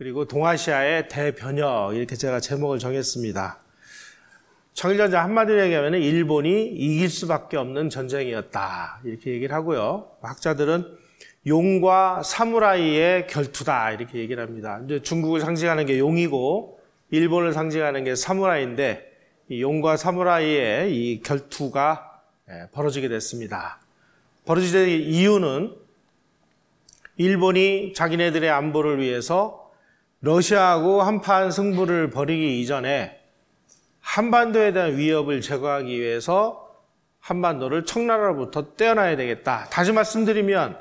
그리고 동아시아의 대변혁, 이렇게 제가 제목을 정했습니다. 청일전쟁 한마디로 얘기하면 일본이 이길 수밖에 없는 전쟁이었다, 이렇게 얘기를 하고요. 학자들은 용과 사무라이의 결투다, 이렇게 얘기를 합니다. 이제 중국을 상징하는 게 용이고 일본을 상징하는 게 사무라이인데, 이 용과 사무라이의 이 결투가 벌어지게 됐습니다. 벌어지게 된 이유는 일본이 자기네들의 안보를 위해서 러시아하고 한판 승부를 벌이기 이전에 한반도에 대한 위협을 제거하기 위해서 한반도를 청나라로부터 떼어놔야 되겠다. 다시 말씀드리면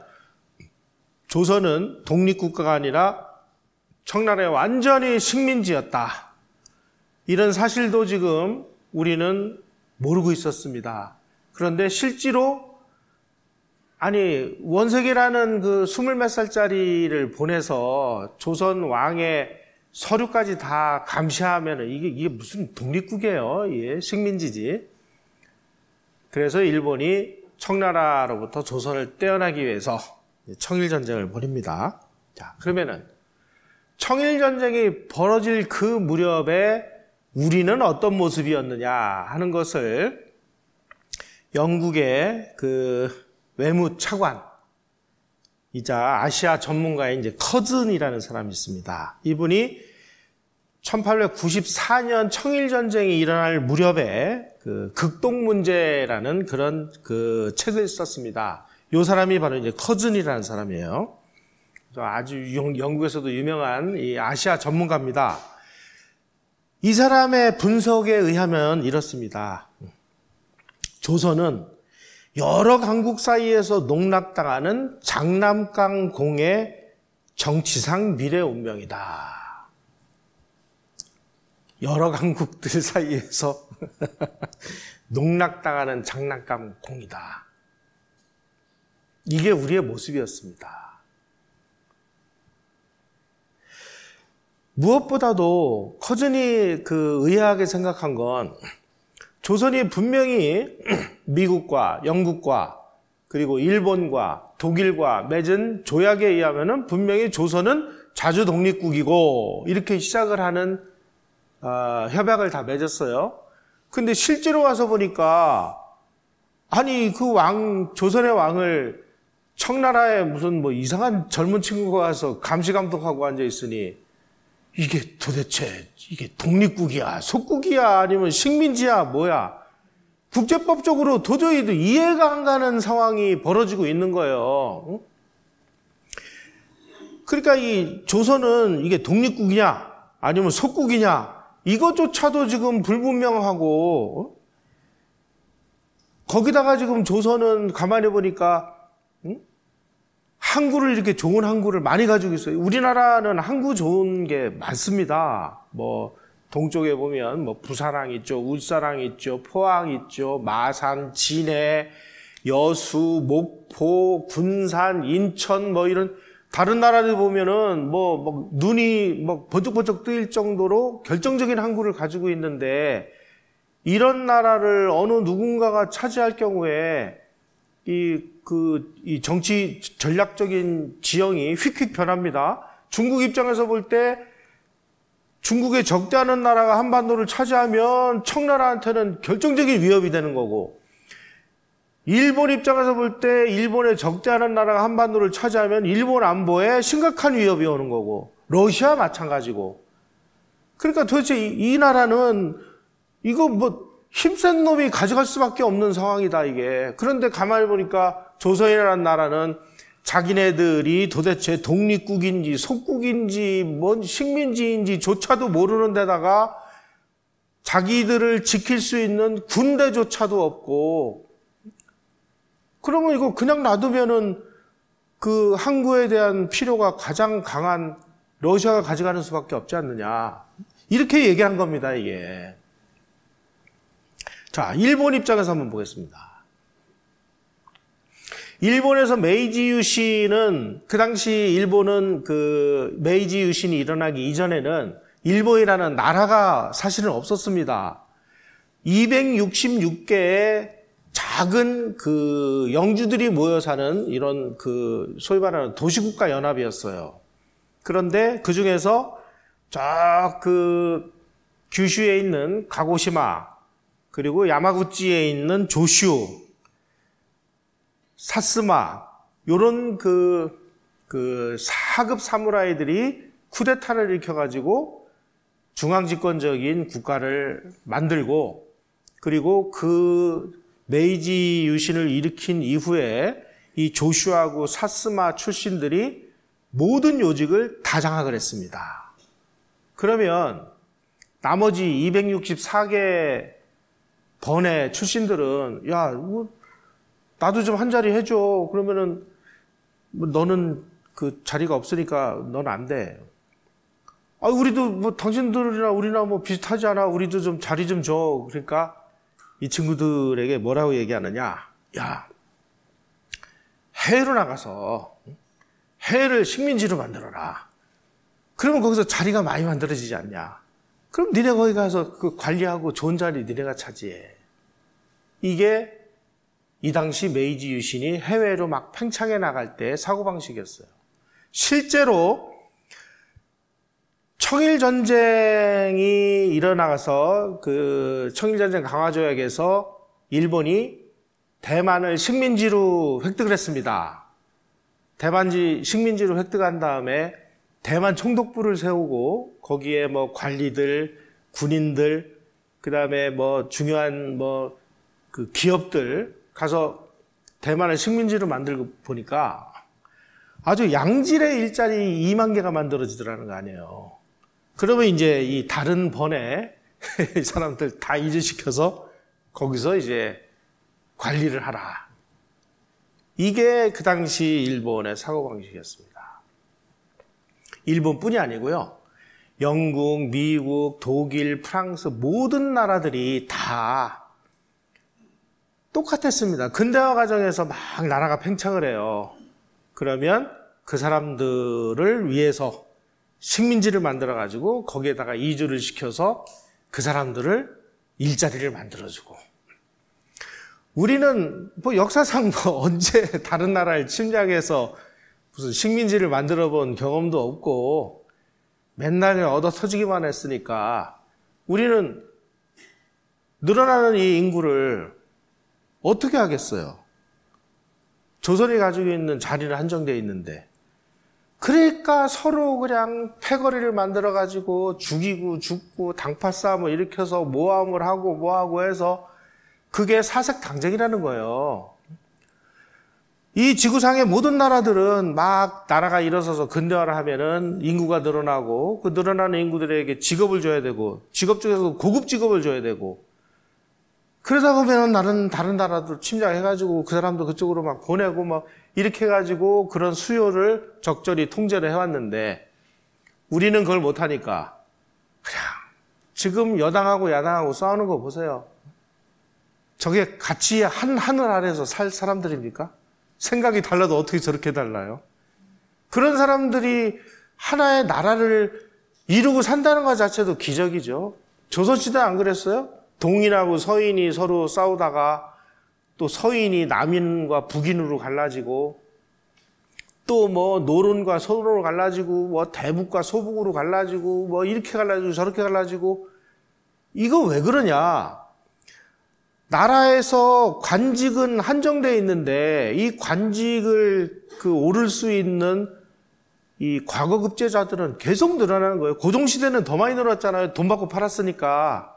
조선은 독립국가가 아니라 청나라의 완전히 식민지였다. 이런 사실도 지금 우리는 모르고 있었습니다. 그런데 실제로 원색이라는 그 20몇 살짜리를 보내서 조선 왕의 서류까지 다 감시하면 이게 무슨 독립국이에요? 이게 식민지지. 그래서 일본이 청나라로부터 조선을 떼어나기 위해서 청일전쟁을 벌입니다. 자, 그러면은 청일전쟁이 벌어질 그 무렵에 우리는 어떤 모습이었느냐 하는 것을 영국의 그 외무차관 이자 아시아 전문가의 이제 커즌이라는 사람이 있습니다. 이분이 1894년 청일전쟁이 일어날 무렵에 그 극동문제라는 그런 그 책을 썼습니다. 이 사람이 바로 이제 커즌이라는 사람이에요. 아주 영국에서도 유명한 이 아시아 전문가입니다. 이 사람의 분석에 의하면 이렇습니다. 조선은 여러 강국 사이에서 농락당하는 장남강공의 정치상 미래 운명이다. 여러 강국들 사이에서 농락당하는 장남강공이다. 이게 우리의 모습이었습니다. 무엇보다도 커즌이 그 의아하게 생각한 건 조선이 분명히 미국과 영국과 그리고 일본과 독일과 맺은 조약에 의하면은 분명히 조선은 자주 독립국이고 이렇게 시작을 하는 협약을 다 맺었어요. 근데 실제로 와서 보니까 그 조선의 왕을 청나라에 무슨 뭐 이상한 젊은 친구가 와서 감시 감독하고 앉아 있으니 이게 도대체 독립국이야, 속국이야, 아니면 식민지야, 뭐야? 국제법적으로 도저히 이해가 안 가는 상황이 벌어지고 있는 거예요. 그러니까 이 조선은 이게 독립국이냐, 아니면 속국이냐, 이것조차도 지금 불분명하고, 거기다가 지금 조선은 가만히 보니까, 항구를 이렇게 좋은 항구를 많이 가지고 있어요. 우리나라는 항구 좋은 게 많습니다. 뭐 동쪽에 보면 뭐 부사랑 있죠, 울사랑 있죠, 포항 있죠, 마산, 진해, 여수, 목포, 군산, 인천 뭐 이런 다른 나라들 보면은 뭐 눈이 번쩍번쩍 뜨일 정도로 결정적인 항구를 가지고 있는데 이런 나라를 어느 누군가가 차지할 경우에 이 정치 전략적인 지형이 휙휙 변합니다. 중국 입장에서 볼 때 중국에 적대하는 나라가 한반도를 차지하면 청나라한테는 결정적인 위협이 되는 거고, 일본 입장에서 볼 때 일본에 적대하는 나라가 한반도를 차지하면 일본 안보에 심각한 위협이 오는 거고, 러시아 마찬가지고. 그러니까 도대체 이 나라는 이거 힘센 놈이 가져갈 수밖에 없는 상황이다, 이게. 그런데 가만히 보니까 조선이라는 나라는 자기네들이 도대체 독립국인지 속국인지 뭔 식민지인지조차도 모르는 데다가 자기들을 지킬 수 있는 군대조차도 없고, 그러면 이거 그냥 놔두면은 그 항구에 대한 필요가 가장 강한 러시아가 가져가는 수밖에 없지 않느냐. 이렇게 얘기한 겁니다, 이게. 자, 일본 입장에서 한번 보겠습니다. 일본에서 메이지 유신은, 그 당시 일본은 그 메이지 유신이 일어나기 이전에는 일본이라는 나라가 사실은 없었습니다. 266개의 작은 그 영주들이 모여 사는 이런 그 소위 말하는 도시국가 연합이었어요. 그런데 그 중에서 저 그 규슈에 있는 가고시마, 그리고 야마구치에 있는 조슈, 사스마, 요런 그 4급 사무라이들이 쿠데타를 일으켜가지고 중앙집권적인 국가를 만들고, 그리고 그 메이지 유신을 일으킨 이후에 이 조슈하고 사스마 출신들이 모든 요직을 다 장악을 했습니다. 그러면 나머지 264개 번의 출신들은 야, 뭐 나도 좀 한 자리 해줘. 그러면은 뭐 너는 그 자리가 없으니까 넌 안 돼. 아, 우리도 뭐 당신들이나 우리나 뭐 비슷하지 않아. 우리도 좀 자리 좀 줘. 그러니까 이 친구들에게 뭐라고 얘기하느냐? 야, 해외로 나가서 해외를 식민지로 만들어라. 그러면 거기서 자리가 많이 만들어지지 않냐? 그럼 니네 거기 가서 그 관리하고 좋은 자리 니네가 차지해. 이게 이 당시 메이지 유신이 해외로 막 팽창해 나갈 때 사고방식이었어요. 실제로 청일전쟁이 일어나서 그 청일전쟁 강화조약에서 일본이 대만을 식민지로 획득을 했습니다. 대만지 식민지로 획득한 다음에 대만 총독부를 세우고 거기에 뭐 관리들, 군인들, 그다음에 뭐 중요한 뭐 그 기업들 가서 대만을 식민지로 만들고 보니까 아주 양질의 일자리 2만 개가 만들어지더라는 거 아니에요. 그러면 이제 이 다른 번에 이 사람들 다 이주시켜서 거기서 이제 관리를 하라. 이게 그 당시 일본의 사고방식이었습니다. 일본뿐이 아니고요. 영국, 미국, 독일, 프랑스 모든 나라들이 다 똑같았습니다. 근대화 과정에서 막 나라가 팽창을 해요. 그러면 그 사람들을 위해서 식민지를 만들어가지고 거기에다가 이주를 시켜서 그 사람들을 일자리를 만들어주고. 우리는 뭐 역사상 뭐 언제 다른 나라를 침략해서 무슨 식민지를 만들어 본 경험도 없고 맨날 얻어 터지기만 했으니까 우리는 늘어나는 이 인구를 어떻게 하겠어요? 조선이 가지고 있는 자리는 한정되어 있는데. 그러니까 서로 그냥 패거리를 만들어 가지고 죽이고 죽고 당파 싸움을 일으켜서 모함을 하고 뭐하고 해서 그게 사색 당쟁이라는 거예요. 이 지구상의 모든 나라들은 막 나라가 일어서서 근대화를 하면은 인구가 늘어나고 그 늘어나는 인구들에게 직업을 줘야 되고 직업 중에서도 고급 직업을 줘야 되고 그러다 보면은 다른 나라도 침략해가지고 그 사람도 그쪽으로 막 보내고 막 이렇게 해가지고 그런 수요를 적절히 통제를 해왔는데 우리는 그걸 못하니까 그냥 지금 여당하고 야당하고 싸우는 거 보세요. 저게 같이 한 하늘 아래에서 살 사람들입니까? 생각이 달라도 어떻게 저렇게 달라요? 그런 사람들이 하나의 나라를 이루고 산다는 것 자체도 기적이죠. 조선시대 안 그랬어요? 동인하고 서인이 서로 싸우다가 또 서인이 남인과 북인으로 갈라지고 또 뭐 노론과 서론으로 갈라지고 뭐 대북과 소북으로 갈라지고 뭐 이렇게 갈라지고 저렇게 갈라지고 이거 왜 그러냐? 나라에서 관직은 한정되어 있는데 이 관직을 오를 수 있는 이 과거급제자들은 계속 늘어나는 거예요. 고종시대는 더 많이 늘었잖아요. 돈 받고 팔았으니까.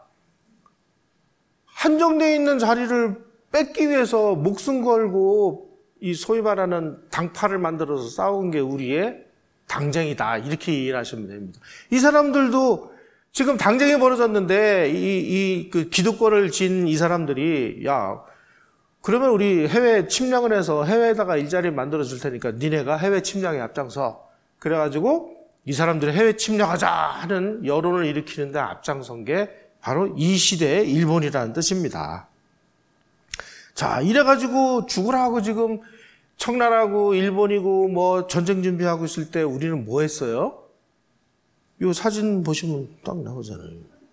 한정되어 있는 자리를 뺏기 위해서 목숨 걸고 이 소위 말하는 당파를 만들어서 싸운 게 우리의 당쟁이다. 이렇게 이해하시면 됩니다. 이 사람들도 지금 당쟁이 벌어졌는데 그 기득권을 진 이 사람들이 야 그러면 우리 해외 침략을 해서 해외에다가 일자리 만들어 줄 테니까 니네가 해외 침략에 앞장서. 그래가지고 이 사람들이 해외 침략하자 하는 여론을 일으키는데 앞장선 게 바로 이 시대의 일본이라는 뜻입니다. 자, 이래가지고 죽으라고 지금 청나라고 일본이고 뭐 전쟁 준비하고 있을 때 우리는 뭐 했어요? 이 사진 보시면 딱 나오잖아요.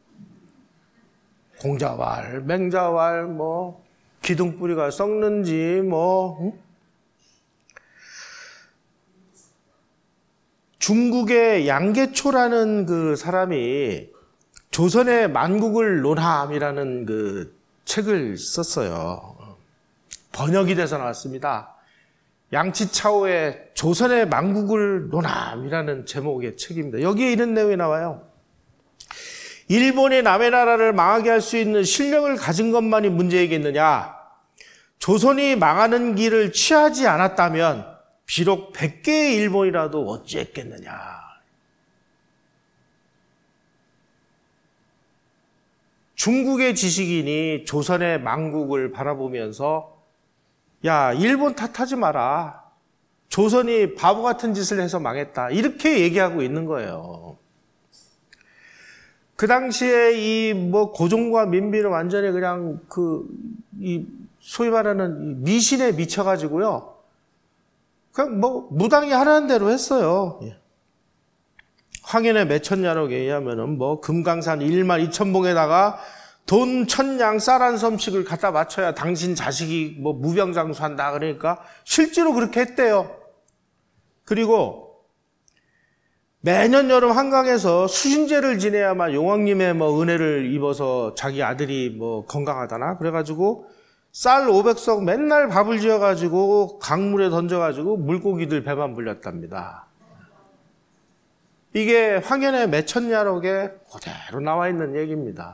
공자왈, 맹자왈, 뭐 기둥뿌리가 썩는지 뭐 중국의 양계초라는 그 사람이 조선의 만국을 논함이라는 그 책을 썼어요. 번역이 돼서 나왔습니다. 양치차오의 조선의 만국을 논함이라는 제목의 책입니다. 여기에 이런 내용이 나와요. 일본이 남의 나라를 망하게 할 수 있는 실력을 가진 것만이 문제이겠느냐? 조선이 망하는 길을 취하지 않았다면 비록 100개의 일본이라도 어찌했겠느냐? 중국의 지식인이 조선의 망국을 바라보면서 야, 일본 탓하지 마라. 조선이 바보 같은 짓을 해서 망했다. 이렇게 얘기하고 있는 거예요. 그 당시에 이 고종과 민비는 완전히 그냥 소위 말하는 미신에 미쳐가지고요. 그냥 무당이 하라는 대로 했어요. 황현의 매천야록에 의하면은 금강산 1만 2천봉에다가 돈 1000냥 쌀 한 섬씩을 갖다 맞춰야 당신 자식이 무병장수한다. 그러니까 실제로 그렇게 했대요. 그리고 매년 여름 한강에서 수신제를 지내야만 용왕님의 은혜를 입어서 자기 아들이 건강하다나 그래가지고 쌀 500석 맨날 밥을 지어가지고 강물에 던져가지고 물고기들 배만 불렸답니다. 이게 황현의 매천야록에 그대로 나와 있는 얘기입니다.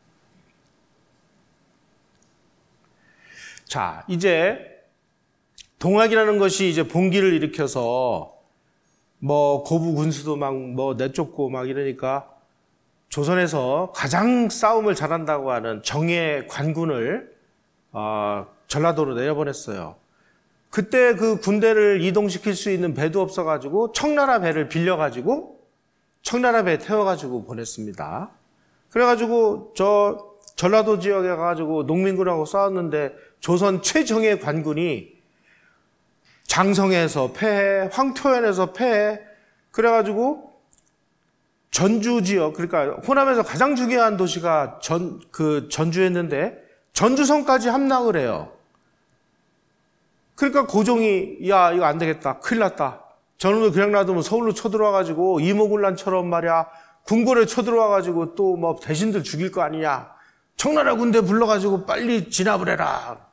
자, 이제 동학이라는 것이 이제 봉기를 일으켜서 고부 군수도 막 내쫓고 막 이러니까 조선에서 가장 싸움을 잘한다고 하는 정예 관군을 전라도로 내려보냈어요. 그때 그 군대를 이동시킬 수 있는 배도 없어가지고 청나라 배를 빌려가지고 청나라 배에 태워가지고 보냈습니다. 그래가지고 전라도 지역에 가가지고 농민군하고 싸웠는데 조선 최정예 관군이 장성에서 패해, 황토현에서 패해, 그래가지고 전주 지역, 그러니까 호남에서 가장 중요한 도시가 전주였는데 전주성까지 함락을 해요. 그러니까 고종이 야 이거 안 되겠다, 큰일 났다. 저놈들 그냥 놔두면 서울로 쳐들어와가지고 이모군란처럼 말이야 궁궐에 쳐들어와가지고 또 대신들 죽일 거 아니냐. 청나라 군대 불러가지고 빨리 진압을 해라.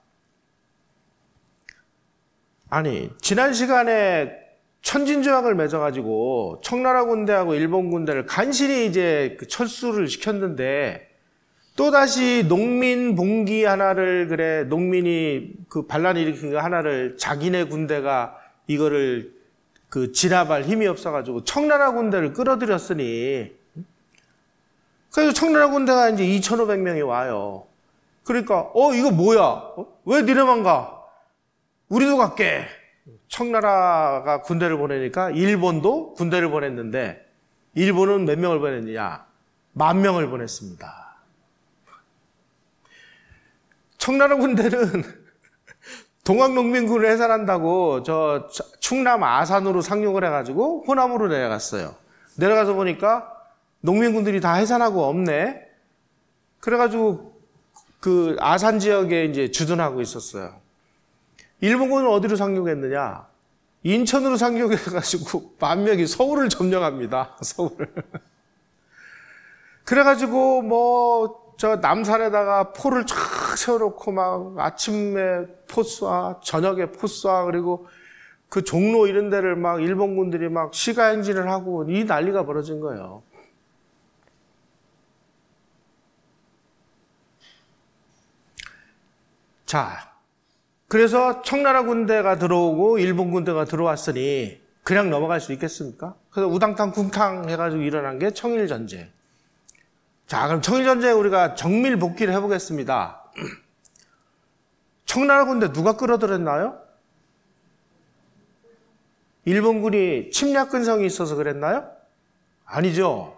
아니, 지난 시간에 천진조약을 맺어가지고 청나라 군대하고 일본 군대를 간신히 이제 철수를 시켰는데 또다시 농민 봉기 하나를 농민이 반란 일으킨 거 하나를 자기네 군대가 이거를 진압할 힘이 없어가지고 청나라 군대를 끌어들였으니 그래서 청나라 군대가 이제 2,500명이 와요. 그러니까 이거 뭐야? 왜 니네만 가? 우리도 갈게. 청나라가 군대를 보내니까 일본도 군대를 보냈는데 일본은 몇 명을 보냈느냐? 10,000명을 보냈습니다. 청나라 군대는 동학농민군을 해산한다고 충남 아산으로 상륙을 해가지고 호남으로 내려갔어요. 내려가서 보니까 농민군들이 다 해산하고 없네. 그래가지고 아산 지역에 이제 주둔하고 있었어요. 일본군은 어디로 상륙했느냐? 인천으로 상륙해가지고 10,000명이 서울을 점령합니다. 서울을. 그래가지고 남산에다가 포를 쫙 세워놓고 막 아침에 포 쏴, 저녁에 포 쏴, 그리고 그 종로 이런 데를 막 일본군들이 막 시가행진을 하고 이 난리가 벌어진 거예요. 자, 그래서 청나라 군대가 들어오고 일본 군대가 들어왔으니 그냥 넘어갈 수 있겠습니까? 그래서 우당탕 쿵탕 해가지고 일어난 게 청일전쟁. 자, 그럼 청일전쟁 우리가 정밀 복기를 해보겠습니다. 청나라 군대 누가 끌어들였나요? 일본군이 침략 근성이 있어서 그랬나요? 아니죠.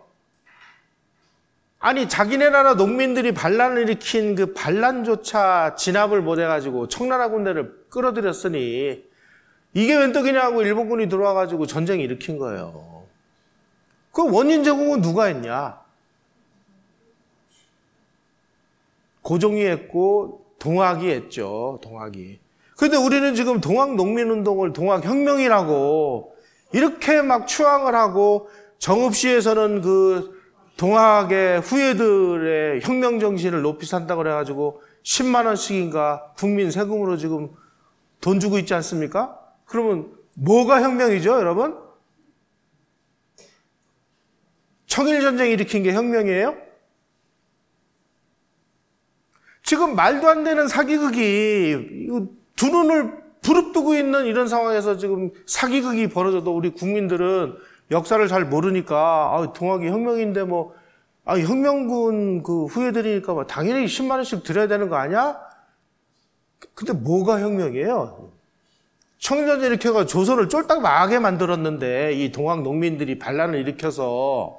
아니, 자기네 나라 농민들이 반란을 일으킨 그 반란조차 진압을 못해가지고 청나라 군대를 끌어들였으니 이게 웬 떡이냐고 일본군이 들어와가지고 전쟁을 일으킨 거예요. 그 원인 제공은 누가 했냐? 고종이 했고 동학이 했죠. 동학이. 그런데 우리는 지금 동학농민운동을 동학혁명이라고 이렇게 막 추앙을 하고 정읍시에서는 그 동학의 후예들의 혁명 정신을 높이 산다고 그래가지고 10만 원씩인가 국민 세금으로 지금 돈 주고 있지 않습니까? 그러면 뭐가 혁명이죠, 여러분? 청일전쟁 일으킨 게 혁명이에요? 지금 말도 안 되는 사기극이 두 눈을 부릅뜨고 있는 이런 상황에서 지금 사기극이 벌어져도 우리 국민들은 역사를 잘 모르니까 동학이 혁명인데 혁명군 그 후예들이니까 당연히 10만 원씩 드려야 되는 거 아니야? 근데 뭐가 혁명이에요? 청일전쟁 일으켜가 조선을 쫄딱 망하게 만들었는데 이 동학 농민들이 반란을 일으켜서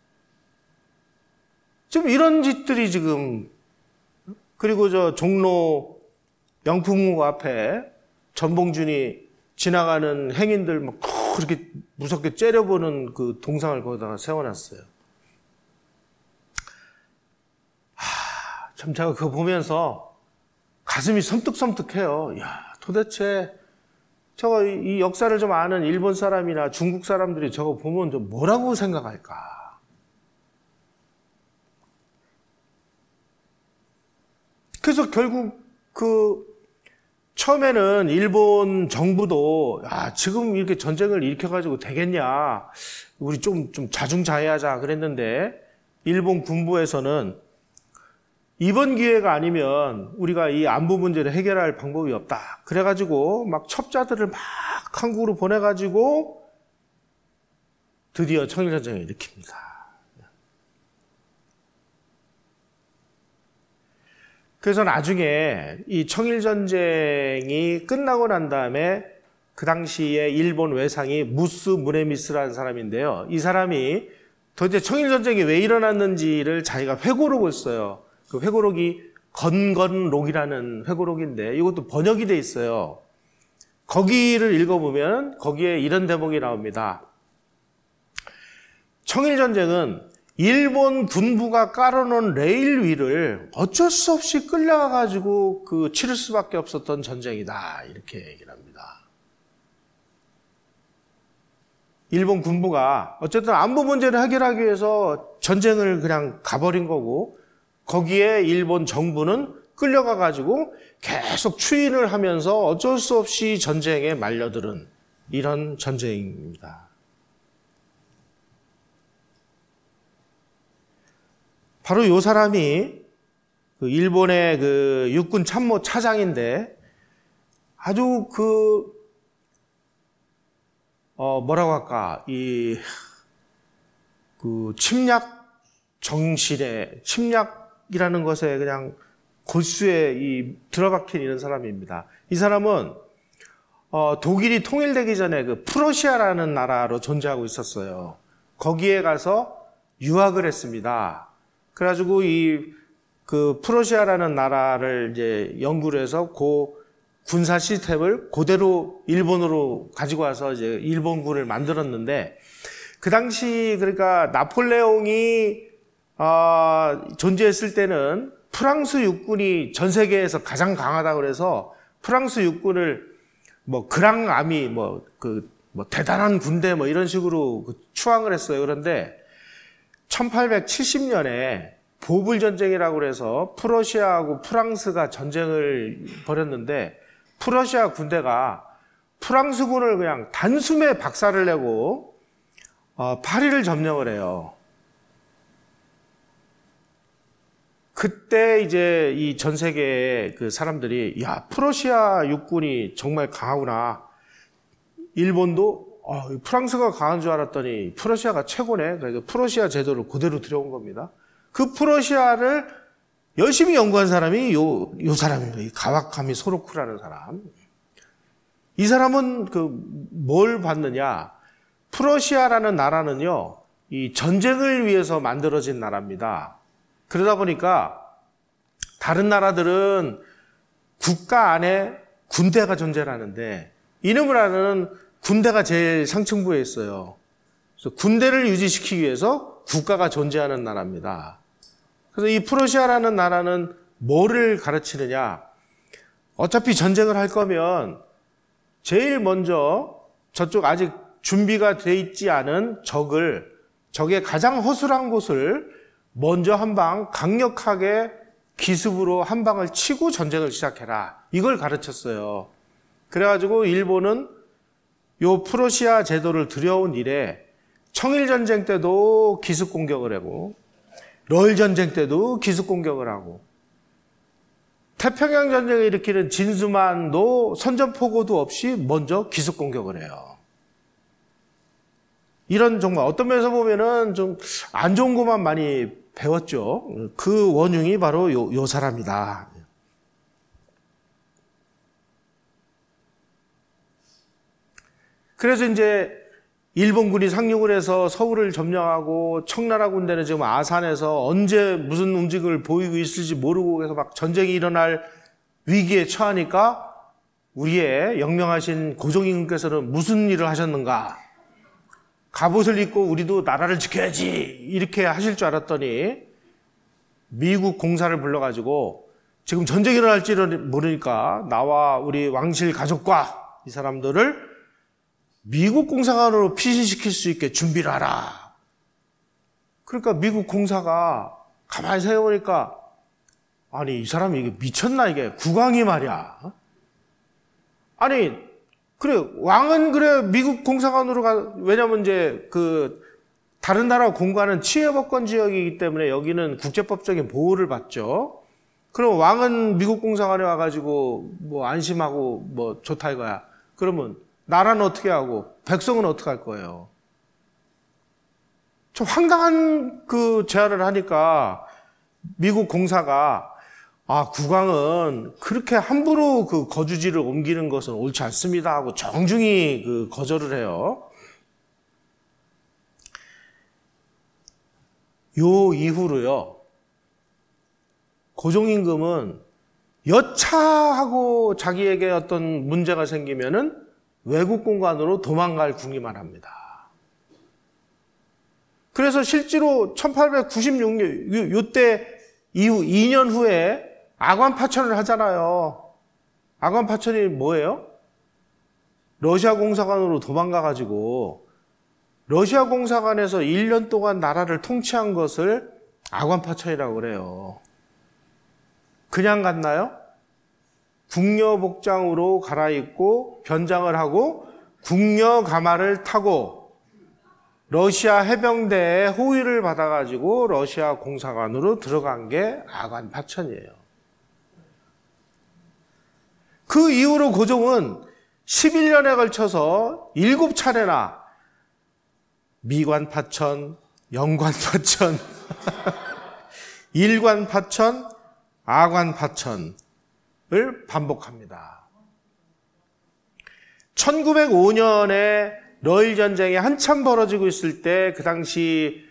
지금 이런 짓들이 지금, 그리고 저 종로 영풍국 앞에 전봉준이 지나가는 행인들 막 그렇게 무섭게 째려보는 그 동상을 거기다가 세워놨어요. 참 제가 그거 보면서 가슴이 섬뜩섬뜩해요. 야, 도대체 저거 이 역사를 좀 아는 일본 사람이나 중국 사람들이 저거 보면 좀 뭐라고 생각할까? 그래서 결국 처음에는 일본 정부도 지금 이렇게 전쟁을 일으켜가지고 되겠냐, 우리 좀 자중자애하자 그랬는데 일본 군부에서는 이번 기회가 아니면 우리가 이 안보 문제를 해결할 방법이 없다. 그래가지고 막 첩자들을 막 한국으로 보내가지고 드디어 청일전쟁을 일으킵니다. 그래서 나중에 이 청일전쟁이 끝나고 난 다음에 그 당시에 일본 외상이 무스 무네미스라는 사람인데요. 이 사람이 도대체 청일전쟁이 왜 일어났는지를 자기가 회고록을 써요. 그 회고록이 건건록이라는 회고록인데 이것도 번역이 돼 있어요. 거기를 읽어보면 거기에 이런 대목이 나옵니다. 청일전쟁은 일본 군부가 깔아놓은 레일 위를 어쩔 수 없이 끌려가가지고 치를 수밖에 없었던 전쟁이다. 이렇게 얘기를 합니다. 일본 군부가 어쨌든 안보 문제를 해결하기 위해서 전쟁을 그냥 가버린 거고, 거기에 일본 정부는 끌려가가지고 계속 추인을 하면서 어쩔 수 없이 전쟁에 말려들은 이런 전쟁입니다. 바로 이 사람이 일본의 육군 참모 차장인데 아주 뭐라고 할까, 침략 정신에, 침략이라는 것에 그냥 골수에 들어박힌 이런 사람입니다. 이 사람은 독일이 통일되기 전에 프러시아라는 나라로 존재하고 있었어요. 거기에 가서 유학을 했습니다. 그래가지고 프러시아라는 나라를 이제 연구를 해서 군사 시스템을 그대로 일본으로 가지고 와서 이제 일본군을 만들었는데, 그 당시 그러니까 나폴레옹이 존재했을 때는 프랑스 육군이 전 세계에서 가장 강하다고 그래서 프랑스 육군을 그랑아미 대단한 군대 이런 식으로 추앙을 했어요. 그런데 1870년에 보불 전쟁이라고 그래서 프러시아하고 프랑스가 전쟁을 벌였는데, 프러시아 군대가 프랑스군을 그냥 단숨에 박살을 내고 파리를 점령을 해요. 그때 이제 이 전 세계의 사람들이 프러시아 육군이 정말 강하구나. 일본도 프랑스가 강한 줄 알았더니 프러시아가 최고네. 그래서 프러시아 제도를 그대로 들여온 겁니다. 그 프러시아를 열심히 연구한 사람이 요 사람입니다. 이 가와카미 소로쿠라는 사람. 이 사람은 뭘 봤느냐? 프러시아라는 나라는요, 이 전쟁을 위해서 만들어진 나라입니다. 그러다 보니까 다른 나라들은 국가 안에 군대가 존재하는데 이놈을 아는 군대가 제일 상층부에 있어요. 그래서 군대를 유지시키기 위해서 국가가 존재하는 나라입니다. 그래서 이 프러시아라는 나라는 뭐를 가르치느냐? 어차피 전쟁을 할 거면 제일 먼저 저쪽 아직 준비가 돼 있지 않은 적의 가장 허술한 곳을 먼저 한 방 강력하게 기습으로 한 방을 치고 전쟁을 시작해라. 이걸 가르쳤어요. 그래가지고 일본은 요 프로시아 제도를 들여온 이래 청일전쟁 때도 기습 공격을 하고 러일전쟁 때도 기습 공격을 하고 태평양 전쟁을 일으키는 진수만도 선전포고도 없이 먼저 기습 공격을 해요. 이런 정말 어떤 면에서 보면은 좀 안 좋은 것만 많이 배웠죠. 그 원흉이 바로 요 사람이다. 그래서 이제 일본군이 상륙을 해서 서울을 점령하고 청나라 군대는 지금 아산에서 언제 무슨 움직임을 보이고 있을지 모르고 해서 막 전쟁이 일어날 위기에 처하니까 우리의 영명하신 고종임금께서는 무슨 일을 하셨는가? 갑옷을 입고 우리도 나라를 지켜야지 이렇게 하실 줄 알았더니 미국 공사를 불러가지고 지금 전쟁이 일어날지는 모르니까 나와 우리 왕실 가족과 이 사람들을 미국 공사관으로 피신시킬 수 있게 준비를 하라. 그러니까 미국 공사가 가만히 생각해보니까 아니 이 사람이 이게 미쳤나 이게 국왕이 말이야. 아니 그래 왕은 그래 미국 공사관으로 가. 왜냐면 이제 그 다른 나라 공가는 치외법권 지역이기 때문에 여기는 국제법적인 보호를 받죠. 그럼 왕은 미국 공사관에 와가지고 뭐 안심하고 뭐 좋다 이거야. 그러면 나라는 어떻게 하고 백성은 어떻게 할 거예요? 좀 황당한 그 제안을 하니까 미국 공사가 국왕은 그렇게 함부로 그 거주지를 옮기는 것은 옳지 않습니다 하고 정중히 그 거절을 해요. 요 이후로요. 고종임금은 여차하고 자기에게 어떤 문제가 생기면은 외국 공간으로 도망갈 궁리만 합니다. 그래서 실제로 1896년 요때 이후 2년 후에 아관파천을 하잖아요. 아관파천이 뭐예요? 러시아 공사관으로 도망가가지고 러시아 공사관에서 1년 동안 나라를 통치한 것을 아관파천이라고 그래요. 그냥 갔나요? 궁녀 복장으로 갈아입고 변장을 하고 궁녀 가마를 타고 러시아 해병대의 호위를 받아가지고 러시아 공사관으로 들어간 게 아관파천이에요. 그 이후로 고종은 11년에 걸쳐서 7차례나 미관파천, 영관파천, 일관파천, 아관파천을 반복합니다. 1905년에 러일 전쟁이 한참 벌어지고 있을 때 그 당시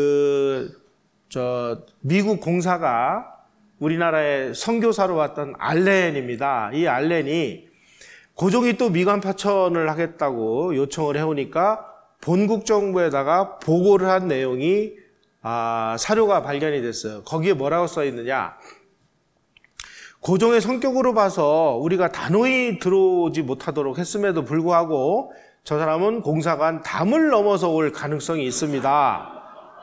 미국 공사가 우리나라에 선교사로 왔던 알렌입니다. 이 알렌이 고종이 또 미관파천을 하겠다고 요청을 해오니까 본국 정부에다가 보고를 한 내용이 사료가 발견이 됐어요. 거기에 뭐라고 써 있느냐? 고종의 성격으로 봐서 우리가 단호히 들어오지 못하도록 했음에도 불구하고 저 사람은 공사관 담을 넘어서 올 가능성이 있습니다.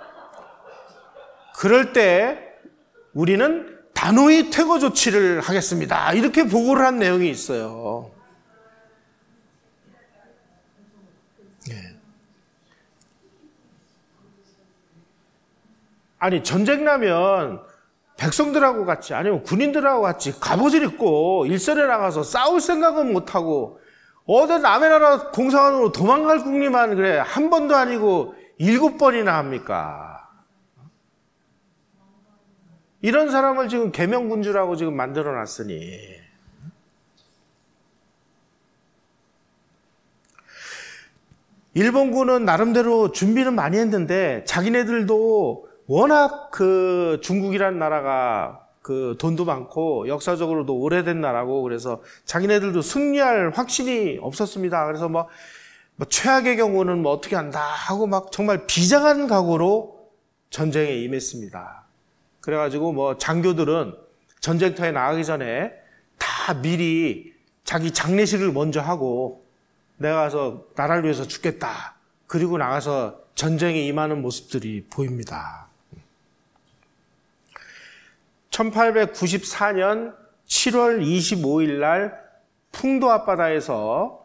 그럴 때 우리는 단호히 퇴거 조치를 하겠습니다. 이렇게 보고를 한 내용이 있어요. 아니 전쟁 나면 백성들하고 같이 아니면 군인들하고 같이 갑옷을 입고 일선에 나가서 싸울 생각은 못하고 어디 남의 나라 공사관으로 도망갈 궁리만 그래 한 번도 아니고 7번이나 합니까? 이런 사람을 지금 계명군주라고 지금 만들어놨으니 일본군은 나름대로 준비는 많이 했는데 자기네들도 워낙 그 중국이란 나라가 그 돈도 많고 역사적으로도 오래된 나라고 그래서 자기네들도 승리할 확신이 없었습니다. 그래서 뭐 최악의 경우는 뭐 어떻게 한다 하고 막 정말 비장한 각오로 전쟁에 임했습니다. 그래가지고 뭐 장교들은 전쟁터에 나가기 전에 다 미리 자기 장례식을 먼저 하고 내가 가서 나라를 위해서 죽겠다. 그리고 나가서 전쟁에 임하는 모습들이 보입니다. 1894년 7월 25일 날 풍도 앞바다에서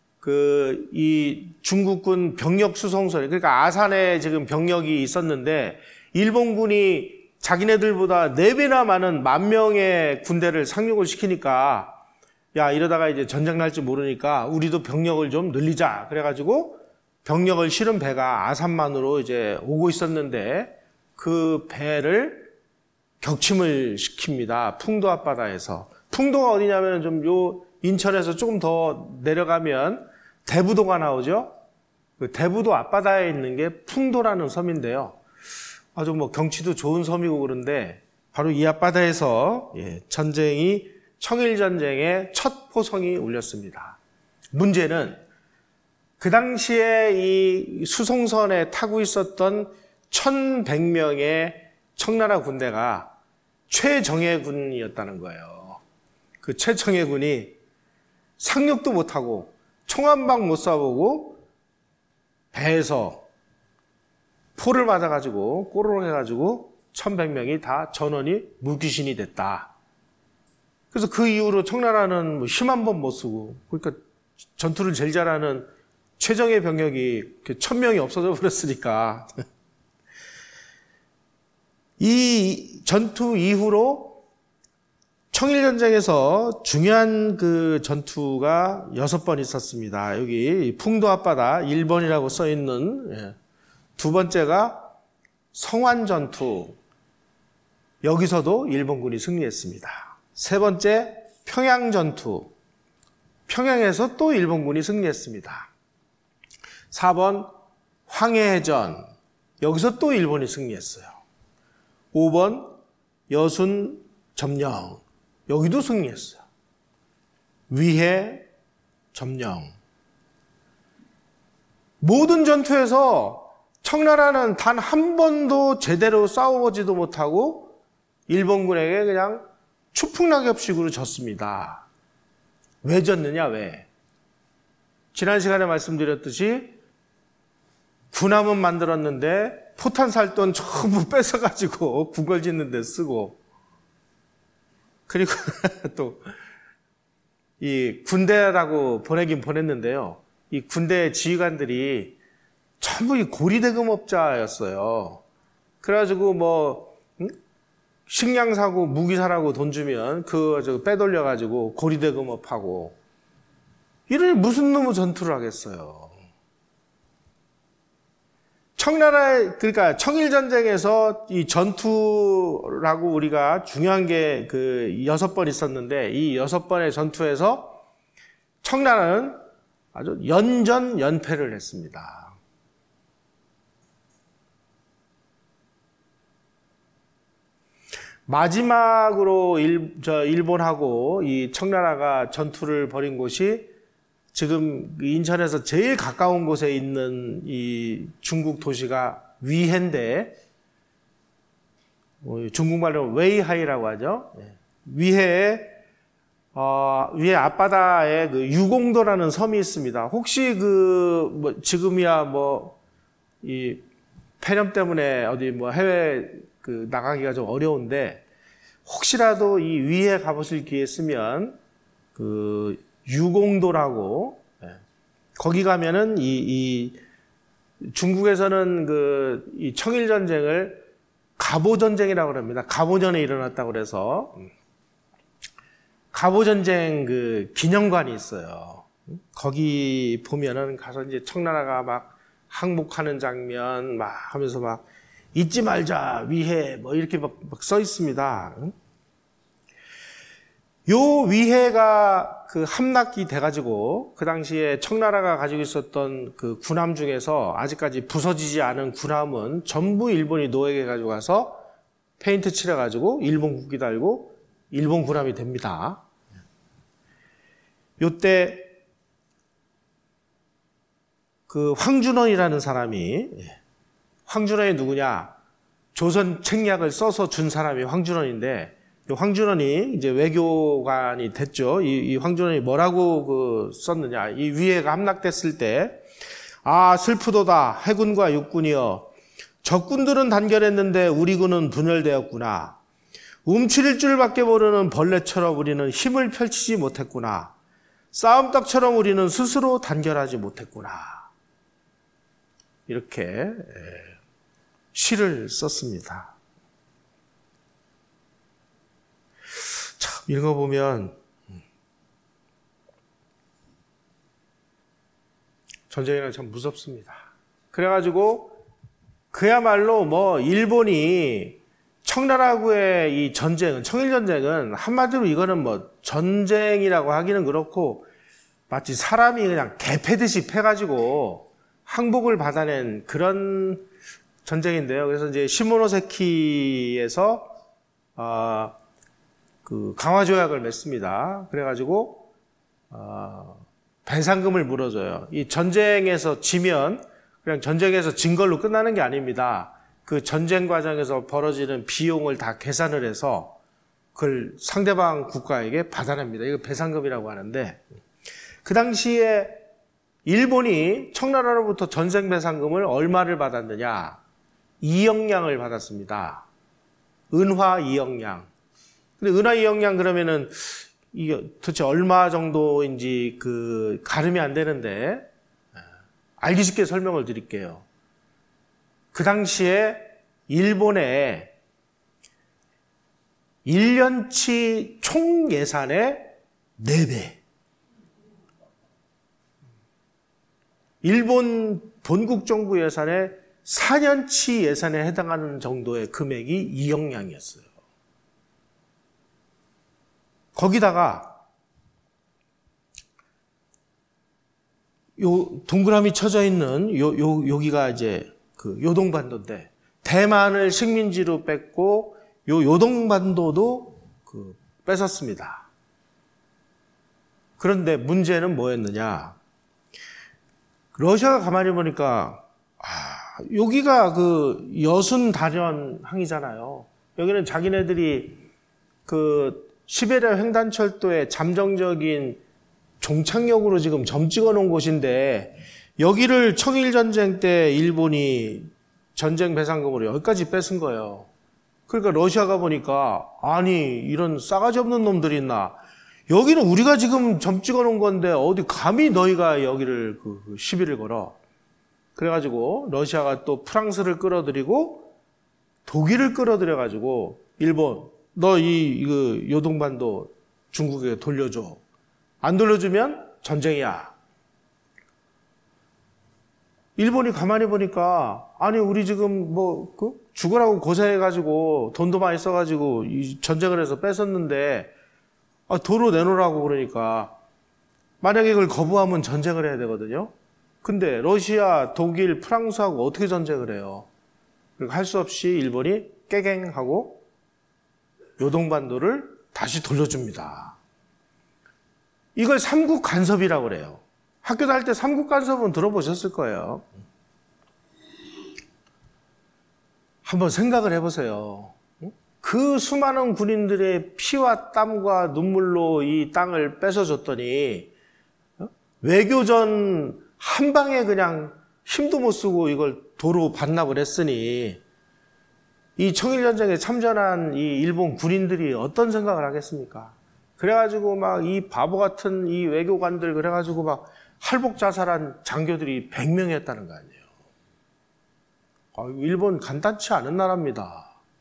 이 중국군 병력 수송선, 그러니까 아산에 지금 병력이 있었는데 일본군이 자기네들보다 4배나 많은 10,000명의 군대를 상륙을 시키니까 야, 이러다가 이제 전쟁 날지 모르니까 우리도 병력을 좀 늘리자. 그래가지고 병력을 실은 배가 아산만으로 이제 오고 있었는데 그 배를 격침을 시킵니다. 풍도 앞바다에서. 풍도가 어디냐면 좀 요 인천에서 조금 더 내려가면 대부도가 나오죠. 그 대부도 앞바다에 있는 게 풍도라는 섬인데요. 아주 뭐 경치도 좋은 섬이고 그런데 바로 이 앞바다에서 청일전쟁의 첫 포성이 울렸습니다. 문제는 그 당시에 이 수송선에 타고 있었던 1,100명의 청나라 군대가 최정예군이었다는 거예요. 그 최정예군이 상륙도 못하고 총 한 방 못 쏴보고 배에서 포를 맞아가지고 꼬르륵 해가지고 1,100명이 다 전원이 물귀신이 됐다. 그래서 그 이후로 청나라는 힘 한 번 못 쓰고, 그러니까 전투를 제일 잘하는 최정예 병력이 1,000명이 없어져 버렸으니까 이 전투 이후로 청일전쟁에서 중요한 그 전투가 6번 있었습니다. 여기 풍도 앞바다 1번이라고 써있는 두 번째가 성완전투. 여기서도 일본군이 승리했습니다. 세 번째 평양전투. 평양에서 또 일본군이 승리했습니다. 4번 황해전. 여기서 또 일본이 승리했어요. 5번 여순 점령. 여기도 승리했어요. 위해 점령. 모든 전투에서 청나라는 단 한 번도 제대로 싸워보지도 못하고 일본군에게 그냥 추풍낙엽식으로 졌습니다. 왜 졌느냐, 왜? 지난 시간에 말씀드렸듯이 군함은 만들었는데 포탄 살 돈 전부 뺏어가지고 궁궐 짓는 데 쓰고, 그리고 또 이 군대라고 보내긴 보냈는데요. 이 군대 지휘관들이 전부 이 고리대금업자였어요. 그래가지고 뭐 식량 사고 무기 사라고 돈 주면 그거 빼돌려가지고 고리대금업하고, 이러니 무슨 놈의 전투를 하겠어요. 그러니까 청일전쟁에서 이 전투라고 우리가 중요한 게 그 6번 있었는데, 이 6번의 전투에서 청나라는 아주 연전연패를 했습니다. 마지막으로 일본하고 이 청나라가 전투를 벌인 곳이 지금 인천에서 제일 가까운 곳에 있는 이 중국 도시가 위해인데, 중국말로 웨이하이라고 하죠. 위해 앞바다에 그 유공도라는 섬이 있습니다. 혹시 지금이야 이 폐렴 때문에 어디 해외 나가기가 좀 어려운데, 혹시라도 이 위해 가보실 기회 있으면 유공도라고, 거기 가면은 이 중국에서는 이 청일전쟁을 갑오전쟁이라고 합니다. 갑오전에 일어났다고 그래서 갑오전쟁 기념관이 있어요. 거기 보면은 가서 이제 청나라가 막 항복하는 장면 막 하면서 막 잊지 말자 위해 이렇게 막 써 있습니다. 요 위해가 함락이 돼가지고 그 당시에 청나라가 가지고 있었던 그 군함 중에서 아직까지 부서지지 않은 군함은 전부 일본이 노예게 가지고 가서 페인트 칠해가지고 일본 국기 달고 일본 군함이 됩니다. 요때 황준원이라는 사람이, 황준원이 누구냐? 조선 책략을 써서 준 사람이 황준원인데, 황준원이 이제 외교관이 됐죠. 이 황준원이 뭐라고 썼느냐. 이 위해가 함락됐을 때, 아, 슬프도다. 해군과 육군이여. 적군들은 단결했는데 우리 군은 분열되었구나. 움츠릴 줄밖에 모르는 벌레처럼 우리는 힘을 펼치지 못했구나. 싸움닭처럼 우리는 스스로 단결하지 못했구나. 이렇게 시를 썼습니다. 참 읽어보면 전쟁이란 참 무섭습니다. 그래가지고 그야말로 일본이 청나라하고의 이 전쟁은, 청일전쟁은 한마디로 이거는 전쟁이라고 하기는 그렇고 마치 사람이 그냥 개패듯이 패가지고 항복을 받아낸 그런 전쟁인데요. 그래서 이제 시모노세키에서 그 강화조약을 맺습니다. 그래가지고 배상금을 물어줘요. 이 전쟁에서 지면 그냥 전쟁에서 진 걸로 끝나는 게 아닙니다. 그 전쟁 과정에서 벌어지는 비용을 다 계산을 해서 그걸 상대방 국가에게 받아냅니다. 이거 배상금이라고 하는데, 그 당시에 일본이 청나라로부터 전생 배상금을 얼마를 받았느냐? 2억량을 받았습니다. 은화 2억량. 근데 은화 2억량 그러면은 이게 도대체 얼마 정도인지 가름이 안 되는데, 알기 쉽게 설명을 드릴게요. 그 당시에 일본의 1년치 총 예산의 4배. 일본 본국 정부 예산의 4년치 예산에 해당하는 정도의 금액이 2억량이었어요. 거기다가 요 동그라미 쳐져 있는 여기가 이제 요동반도인데, 대만을 식민지로 뺐고 요동반도도 뺏었습니다. 그런데 문제는 뭐였느냐? 러시아가 가만히 보니까 여기가 여순다련항이잖아요. 여기는 자기네들이 시베리아 횡단철도의 잠정적인 종착역으로 지금 점 찍어 놓은 곳인데, 여기를 청일전쟁 때 일본이 전쟁 배상금으로 여기까지 뺏은 거예요. 그러니까 러시아가 보니까, 아니 이런 싸가지 없는 놈들이 있나, 여기는 우리가 지금 점 찍어 놓은 건데 어디 감히 너희가 여기를 시비를 걸어. 그래가지고 러시아가 또 프랑스를 끌어들이고 독일을 끌어들여가지고, 일본 너 이 요동반도 중국에 돌려줘. 안 돌려주면 전쟁이야. 일본이 가만히 보니까, 아니 우리 지금 죽으라고 고생해가지고 돈도 많이 써가지고 이 전쟁을 해서 뺏었는데 도로 내놓으라고 그러니까, 만약에 이걸 거부하면 전쟁을 해야 되거든요. 근데 러시아, 독일, 프랑스하고 어떻게 전쟁을 해요? 할 수 없이 일본이 깨갱하고 요동반도를 다시 돌려줍니다. 이걸 삼국 간섭이라고 그래요. 학교 다닐 때 삼국 간섭은 들어보셨을 거예요. 한번 생각을 해보세요. 그 수많은 군인들의 피와 땀과 눈물로 이 땅을 뺏어줬더니 외교전 한 방에 그냥 힘도 못 쓰고 이걸 도로 반납을 했으니, 이 청일전쟁에 참전한 이 일본 군인들이 어떤 생각을 하겠습니까? 그래가지고 이 바보 같은 이 외교관들 그래가지고 할복 자살한 장교들이 100명이었다는 거 아니에요. 일본 간단치 않은 나라입니다.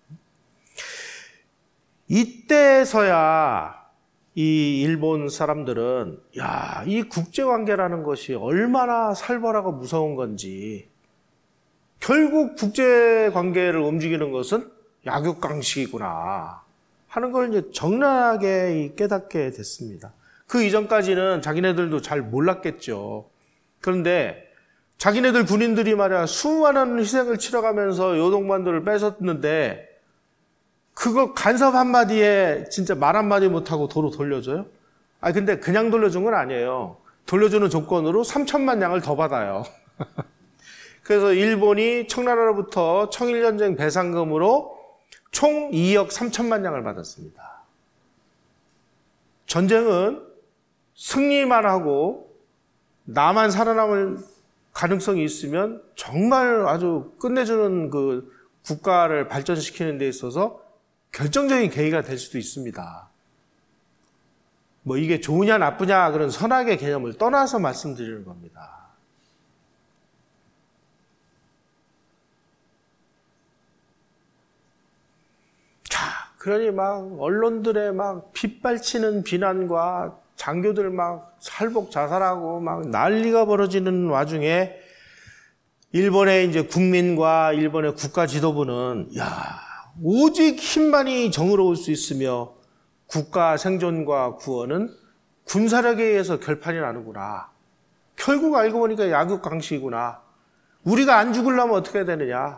이때서야 이 일본 사람들은 이 국제관계라는 것이 얼마나 살벌하고 무서운 건지, 결국 국제관계를 움직이는 것은 약육강식이구나 하는 걸 이제 적나라하게 깨닫게 됐습니다. 그 이전까지는 자기네들도 잘 몰랐겠죠. 그런데 자기네들 군인들이 말이야 수많은 희생을 치러가면서 요동반도를 뺏었는데, 그거 간섭 한마디에 진짜 말 한마디 못하고 도로 돌려줘요? 근데 그냥 돌려준 건 아니에요. 돌려주는 조건으로 3천만 냥을 더 받아요. 그래서 일본이 청나라로부터 청일전쟁 배상금으로 총 2억 3천만 냥을 받았습니다. 전쟁은 승리만 하고 나만 살아남을 가능성이 있으면 정말 아주 끝내주는 그 국가를 발전시키는 데 있어서 결정적인 계기가 될 수도 있습니다. 뭐 이게 좋으냐 나쁘냐 그런 선악의 개념을 떠나서 말씀드리는 겁니다. 자, 그러니 막 언론들의 막 빗발치는 비난과 장교들 막 살복 자살하고 막 난리가 벌어지는 와중에 일본의 이제 국민과 일본의 국가 지도부는 오직 힘만이 정의로울 수 있으며 국가 생존과 구원은 군사력에 의해서 결판이 나는구나. 결국 알고 보니까 약육강식이구나. 우리가 안 죽으려면 어떻게 해야 되느냐.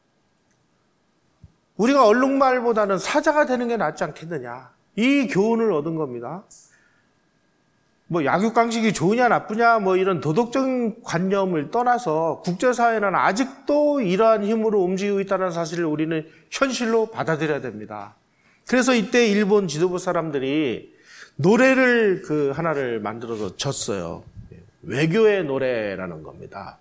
우리가 얼룩말보다는 사자가 되는 게 낫지 않겠느냐. 이 교훈을 얻은 겁니다. 뭐 약육강식이 좋으냐 나쁘냐 뭐 이런 도덕적인 관념을 떠나서 국제사회는 아직도 이러한 힘으로 움직이고 있다는 사실을 우리는 현실로 받아들여야 됩니다. 그래서 이때 일본 지도부 사람들이 노래를 하나를 만들어서 졌어요. 외교의 노래라는 겁니다.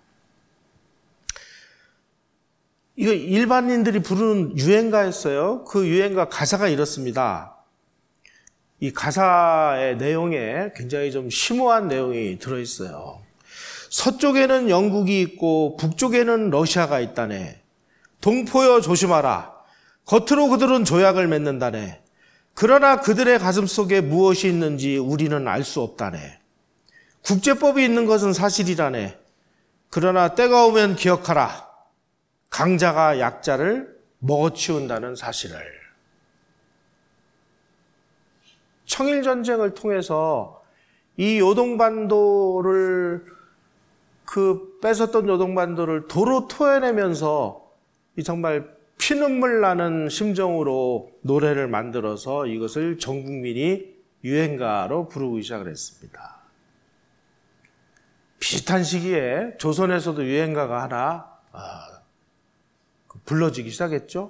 이거 일반인들이 부르는 유행가였어요. 그 유행가 가사가 이렇습니다. 이 가사의 내용에 굉장히 좀 심오한 내용이 들어있어요. 서쪽에는 영국이 있고 북쪽에는 러시아가 있다네. 동포여 조심하라. 겉으로 그들은 조약을 맺는다네. 그러나 그들의 가슴 속에 무엇이 있는지 우리는 알 수 없다네. 국제법이 있는 것은 사실이라네. 그러나 때가 오면 기억하라. 강자가 약자를 먹어치운다는 사실을. 청일전쟁을 통해서 이 요동반도를 뺏었던 요동반도를 도로 토해내면서 이 정말 피눈물 나는 심정으로 노래를 만들어서 이것을 전 국민이 유행가로 부르기 시작을 했습니다. 비슷한 시기에 조선에서도 유행가가 하나 불러지기 시작했죠.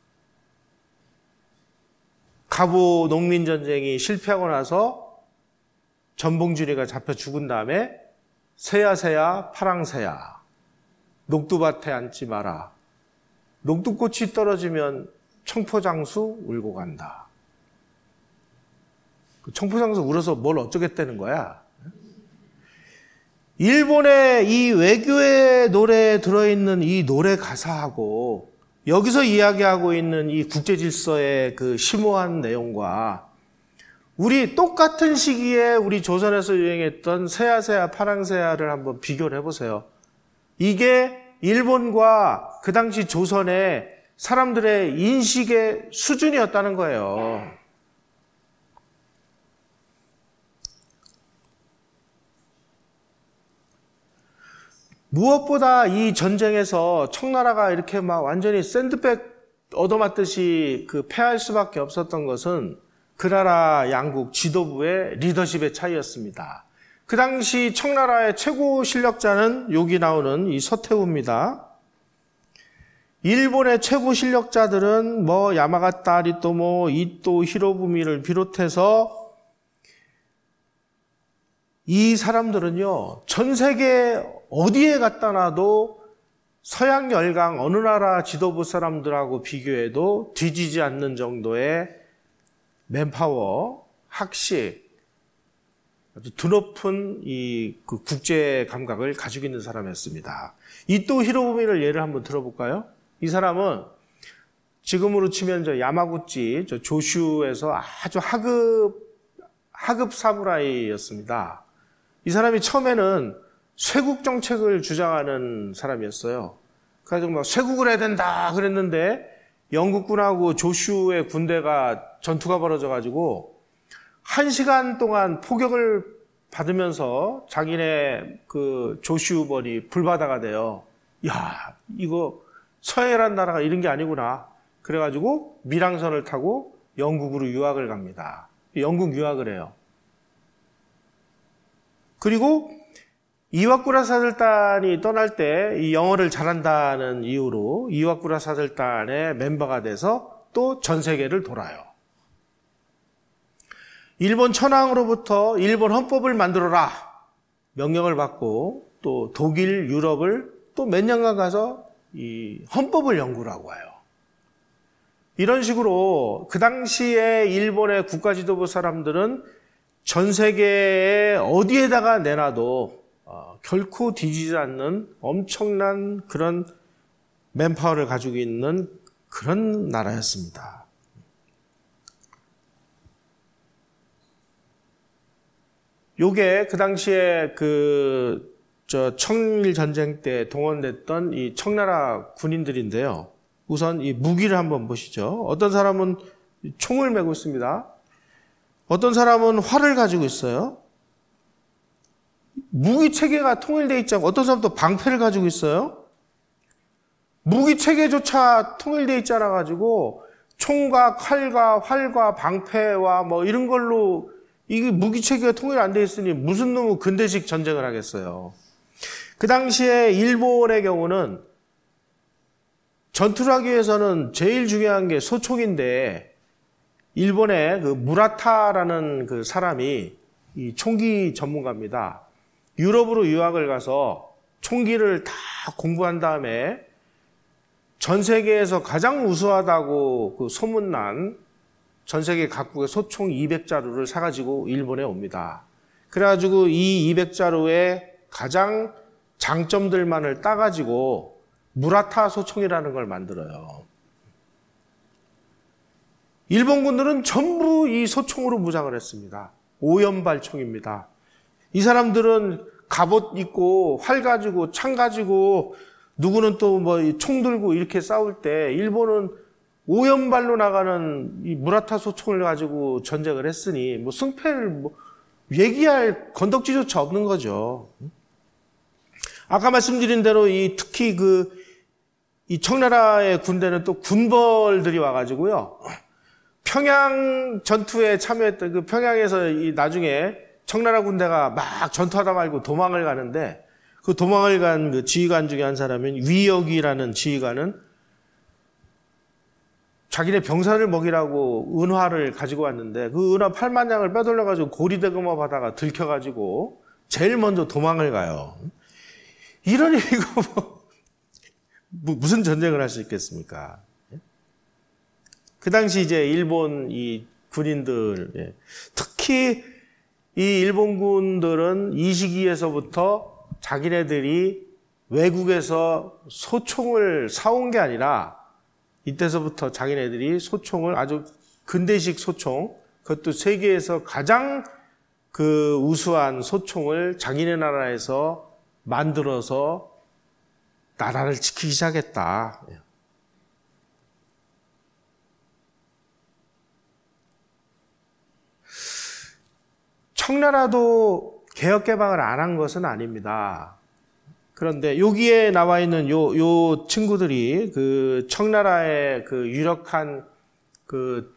갑오 농민전쟁이 실패하고 나서 전봉준이가 잡혀 죽은 다음에 새야새야 파랑새야 녹두밭에 앉지 마라. 녹두꽃이 떨어지면 청포장수 울고 간다. 청포장수 울어서 뭘 어쩌겠다는 거야. 일본의 이 외교의 노래에 들어있는 이 노래 가사하고 여기서 이야기하고 있는 이 국제질서의 그 심오한 내용과 우리 똑같은 시기에 우리 조선에서 유행했던 새야새야 파랑새야를 한번 비교를 해보세요. 이게 일본과 그 당시 조선의 사람들의 인식의 수준이었다는 거예요. 무엇보다 이 전쟁에서 청나라가 이렇게 막 완전히 샌드백 얻어맞듯이 패할 수밖에 없었던 것은 그 나라 양국 지도부의 리더십의 차이였습니다. 그 당시 청나라의 최고 실력자는 여기 나오는 이 서태후입니다. 일본의 최고 실력자들은 야마가타 아리토모, 이토 히로부미를 비롯해서 이 사람들은요, 전 세계 어디에 갖다 놔도 서양 열강 어느 나라 지도부 사람들하고 비교해도 뒤지지 않는 정도의 맨파워, 학식, 아주 드높은 그 국제 감각을 가지고 있는 사람이었습니다. 이토 히로부미를 예를 한번 들어볼까요? 이 사람은 지금으로 치면 야마구치, 조슈에서 아주 하급 사무라이였습니다. 이 사람이 처음에는 쇄국 정책을 주장하는 사람이었어요. 그래서 막 쇄국을 해야 된다 그랬는데 영국군하고 조슈의 군대가 전투가 벌어져가지고 1시간 동안 포격을 받으면서 자기네 조슈번이 불바다가 돼요. 야, 이거 서해란 나라가 이런 게 아니구나. 그래가지고 밀항선을 타고 영국으로 유학을 갑니다. 영국 유학을 해요. 그리고 이와쿠라 사절단이 떠날 때 이 영어를 잘한다는 이유로 이와쿠라 사절단의 멤버가 돼서 또 전 세계를 돌아요. 일본 천황으로부터 일본 헌법을 만들어라 명령을 받고 또 독일, 유럽을 또 몇 년간 가서 이 헌법을 연구를 하고 와요. 이런 식으로 그 당시에 일본의 국가지도부 사람들은 전 세계에 어디에다가 내놔도 결코 뒤지지 않는 엄청난 그런 맨파워를 가지고 있는 그런 나라였습니다. 요게 그 당시에 청일 전쟁 때 동원됐던 이 청나라 군인들인데요. 우선 이 무기를 한번 보시죠. 어떤 사람은 총을 메고 있습니다. 어떤 사람은 활을 가지고 있어요. 무기 체계가 통일되어 있지 않고 어떤 사람은 또 방패를 가지고 있어요. 무기 체계조차 통일되어 있지 않아 가지고 총과 칼과 활과 방패와 뭐 이런 걸로 이게 무기 체계가 통일 안 돼 있으니 무슨 놈의 근대식 전쟁을 하겠어요. 그 당시에 일본의 경우는 전투를 하기 위해서는 제일 중요한 게 소총인데 일본의 그 무라타라는 그 사람이 이 총기 전문가입니다. 유럽으로 유학을 가서 총기를 다 공부한 다음에 전 세계에서 가장 우수하다고 그 소문난 전 세계 각국의 소총 200자루를 사가지고 일본에 옵니다. 그래가지고 이 200자루의 가장 장점들만을 따가지고 무라타 소총이라는 걸 만들어요. 일본군들은 전부 이 소총으로 무장을 했습니다. 오연발총입니다. 이 사람들은 갑옷 입고 활 가지고 창 가지고 누구는 또 뭐 총 들고 이렇게 싸울 때 일본은 오연발로 나가는 이 무라타 소총을 가지고 전쟁을 했으니 뭐 승패를 뭐 얘기할 건덕지조차 없는 거죠. 아까 말씀드린 대로 특히 이 청나라의 군대는 또 군벌들이 와가지고요. 평양 전투에 참여했던 그 평양에서 나중에 청나라 군대가 막 전투하다 말고 도망을 가는데 그 도망을 간 그 지휘관 중에 한 사람인 위역이라는 지휘관은 자기네 병사를 먹이라고 은화를 가지고 왔는데 그 은화 8만 양을 빼돌려가지고 고리대금업 하다가 들켜가지고 제일 먼저 도망을 가요. 이러니 이거 무슨 전쟁을 할 수 있겠습니까? 그 당시 이제 일본 이 군인들, 특히 이 일본군들은 이 시기에서부터 자기네들이 외국에서 소총을 사온 게 아니라 이때서부터 자기네들이 소총을 아주 근대식 소총, 그것도 세계에서 가장 그 우수한 소총을 자기네 나라에서 만들어서 나라를 지키기 시작했다. 청나라도 개혁개방을 안 한 것은 아닙니다. 그런데 여기에 나와 있는 요 친구들이 그 청나라의 그 유력한 그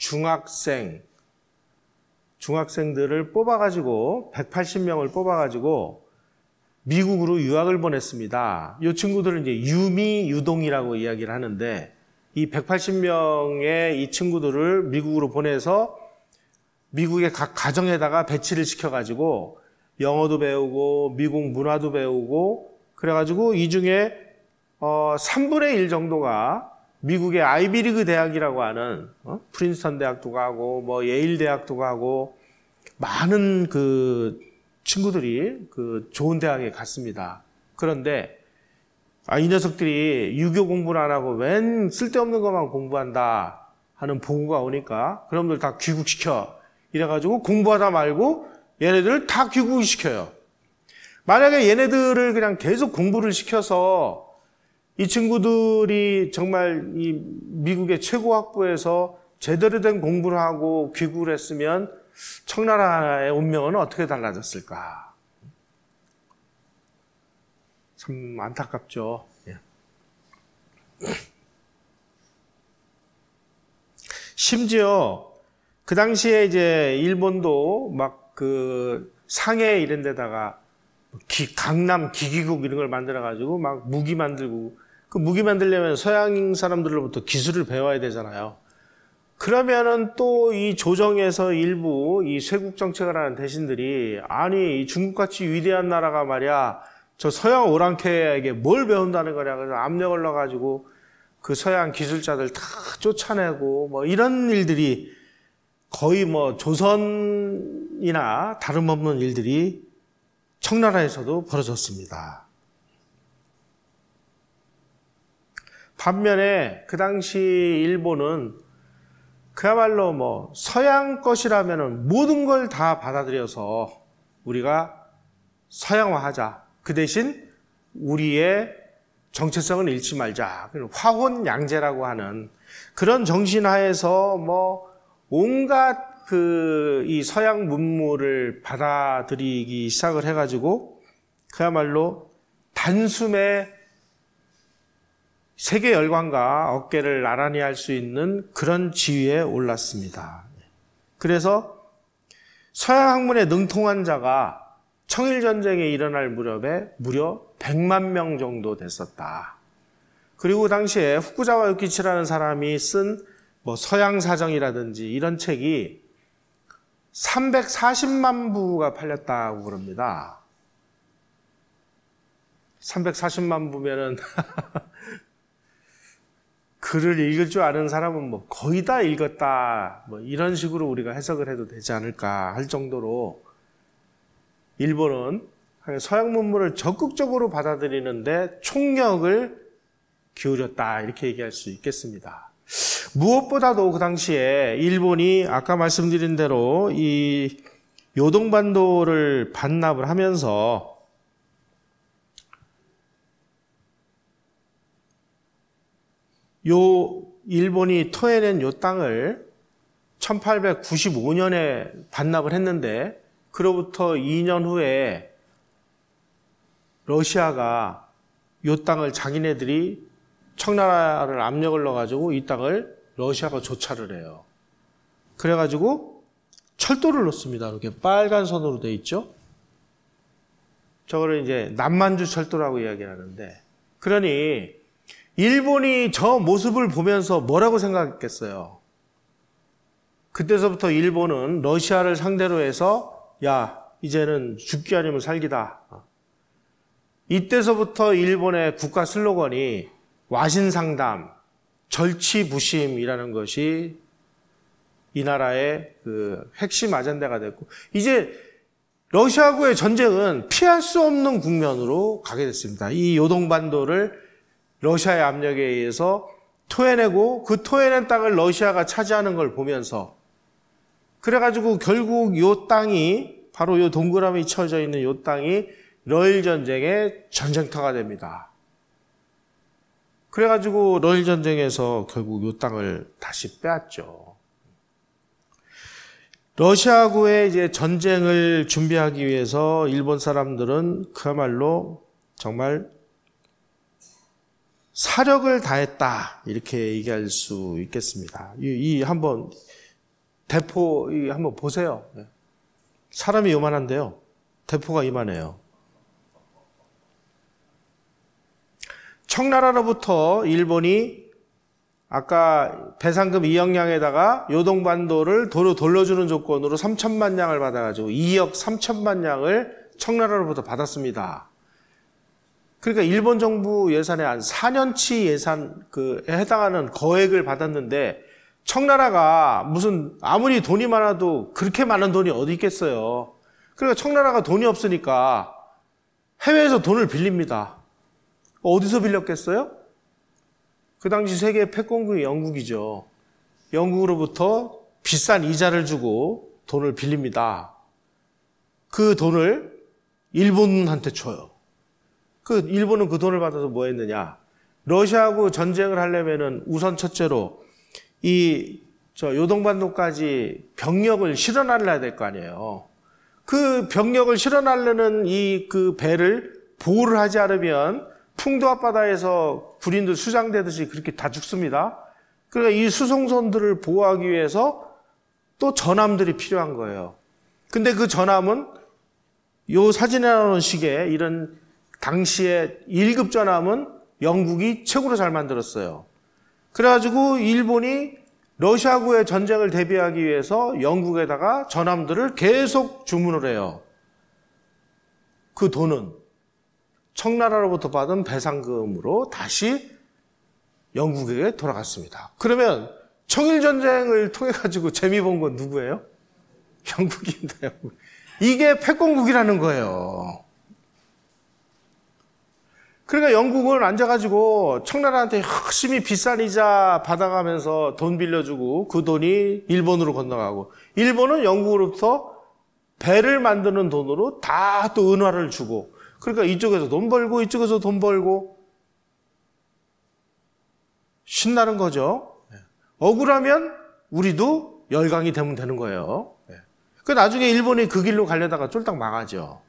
중학생들을 뽑아가지고 180명을 뽑아가지고 미국으로 유학을 보냈습니다. 이 친구들은 이제 유미유동이라고 이야기를 하는데 이 180명의 이 친구들을 미국으로 보내서 미국의 각 가정에다가 배치를 시켜가지고 영어도 배우고 미국 문화도 배우고 그래가지고 이 중에 3분의 1 정도가 미국의 아이비리그 대학이라고 하는 프린스턴 대학도 가고 뭐 예일 대학도 가고 많은 그 친구들이 그 좋은 대학에 갔습니다. 그런데 이 녀석들이 유교 공부를 안 하고 웬 쓸데없는 것만 공부한다 하는 보고가 오니까 그놈들 다 귀국시켜 이래가지고 공부하다 말고 얘네들을 다 귀국시켜요. 만약에 얘네들을 그냥 계속 공부를 시켜서 이 친구들이 정말 이 미국의 최고 학부에서 제대로 된 공부를 하고 귀국을 했으면 청나라의 운명은 어떻게 달라졌을까? 참 안타깝죠. 심지어 그 당시에 이제 일본도 막 그 상해 이런 데다가 강남 기기국 이런 걸 만들어가지고 막 무기 만들고 그 무기 만들려면 서양 사람들로부터 기술을 배워야 되잖아요. 그러면은 또 이 조정에서 일부 이 쇄국 정책을 하는 대신들이 아니 중국같이 위대한 나라가 말이야 저 서양 오랑캐에게 뭘 배운다는 거냐 그래서 압력을 넣어가지고 그 서양 기술자들 다 쫓아내고 뭐 이런 일들이 거의 뭐 조선이나 다름없는 일들이 청나라에서도 벌어졌습니다. 반면에 그 당시 일본은 그야말로 뭐 서양 것이라면은 모든 걸 다 받아들여서 우리가 서양화하자. 그 대신 우리의 정체성을 잃지 말자. 화혼양제라고 하는 그런 정신 하에서 뭐 온갖 이 서양 문물을 받아들이기 시작을 해가지고 그야말로 단숨에 세계 열강과 어깨를 나란히 할 수 있는 그런 지위에 올랐습니다. 그래서 서양 학문에 능통한 자가 청일전쟁에 일어날 무렵에 무려 100만 명 정도 됐었다. 그리고 당시에 후쿠자와 유키치라는 사람이 쓴 뭐 서양사정이라든지 이런 책이 340만 부가 팔렸다고 그럽니다. 340만 부면은 글을 읽을 줄 아는 사람은 뭐 거의 다 읽었다. 뭐 이런 식으로 우리가 해석을 해도 되지 않을까 할 정도로 일본은 서양 문물을 적극적으로 받아들이는데 총력을 기울였다. 이렇게 얘기할 수 있겠습니다. 무엇보다도 그 당시에 일본이 아까 말씀드린 대로 이 요동반도를 반납을 하면서 일본이 토해낸 요 땅을 1895년에 반납을 했는데 그로부터 2년 후에 러시아가 요 땅을 자기네들이 청나라를 압력을 넣어가지고 이 땅을 러시아가 조차를 해요. 그래가지고 철도를 놓습니다. 이렇게 빨간 선으로 돼 있죠. 저거를 이제 남만주 철도라고 이야기하는데 그러니 일본이 저 모습을 보면서 뭐라고 생각했겠어요? 그때서부터 일본은 러시아를 상대로 해서 야 이제는 죽기 아니면 살기다. 이때서부터 일본의 국가 슬로건이 와신상담, 절치부심이라는 것이 이 나라의 그 핵심 아젠다가 됐고 이제 러시아하고의 전쟁은 피할 수 없는 국면으로 가게 됐습니다. 이 요동반도를 러시아의 압력에 의해서 토해내고 그 토해낸 땅을 러시아가 차지하는 걸 보면서 그래가지고 결국 요 땅이 바로 요 동그라미 쳐져 있는 요 땅이 러일 전쟁의 전쟁터가 됩니다. 그래가지고 러일 전쟁에서 결국 요 땅을 다시 빼앗죠. 러시아하고의 이제 전쟁을 준비하기 위해서 일본 사람들은 그야말로 정말 사력을 다했다 이렇게 얘기할 수 있겠습니다. 이 한번 대포 한번 보세요. 사람이 요만한데요. 대포가 이만해요. 청나라로부터 일본이 아까 배상금 2억 량에다가 요동반도를 도로 돌려주는 조건으로 3천만 량을 받아가지고 2억 3천만 량을 청나라로부터 받았습니다. 그러니까 일본 정부 예산의 한 4년치 예산 해당하는 거액을 받았는데 청나라가 무슨 아무리 돈이 많아도 그렇게 많은 돈이 어디 있겠어요. 그러니까 청나라가 돈이 없으니까 해외에서 돈을 빌립니다. 어디서 빌렸겠어요? 그 당시 세계 패권국이 영국이죠. 영국으로부터 비싼 이자를 주고 돈을 빌립니다. 그 돈을 일본한테 줘요. 일본은 그 돈을 받아서 뭐 했느냐? 러시아하고 전쟁을 하려면은 우선 첫째로 요동반도까지 병력을 실어날려야 될 거 아니에요. 그 병력을 실어날려는 그 배를 보호를 하지 않으면 풍도 앞바다에서 군인들 수장되듯이 그렇게 다 죽습니다. 그러니까 이 수송선들을 보호하기 위해서 또 전함들이 필요한 거예요. 근데 그 전함은 요 사진에 나오는 식의 이런 당시의 1급 전함은 영국이 최고로 잘 만들었어요. 그래가지고 일본이 러시아군의 전쟁을 대비하기 위해서 영국에다가 전함들을 계속 주문을 해요. 그 돈은 청나라로부터 받은 배상금으로 다시 영국에게 돌아갔습니다. 그러면 청일전쟁을 통해 가지고 재미 본 건 누구예요? 영국입니다. 영국. 이게 패권국이라는 거예요. 그러니까 영국은 앉아가지고 청나라한테 열심히 비싼 이자 받아가면서 돈 빌려주고 그 돈이 일본으로 건너가고 일본은 영국으로부터 배를 만드는 돈으로 다 또 은화를 주고 그러니까 이쪽에서 돈 벌고 이쪽에서 돈 벌고 신나는 거죠. 억울하면 우리도 열강이 되면 되는 거예요. 그 나중에 일본이 그 길로 가려다가 쫄딱 망하죠.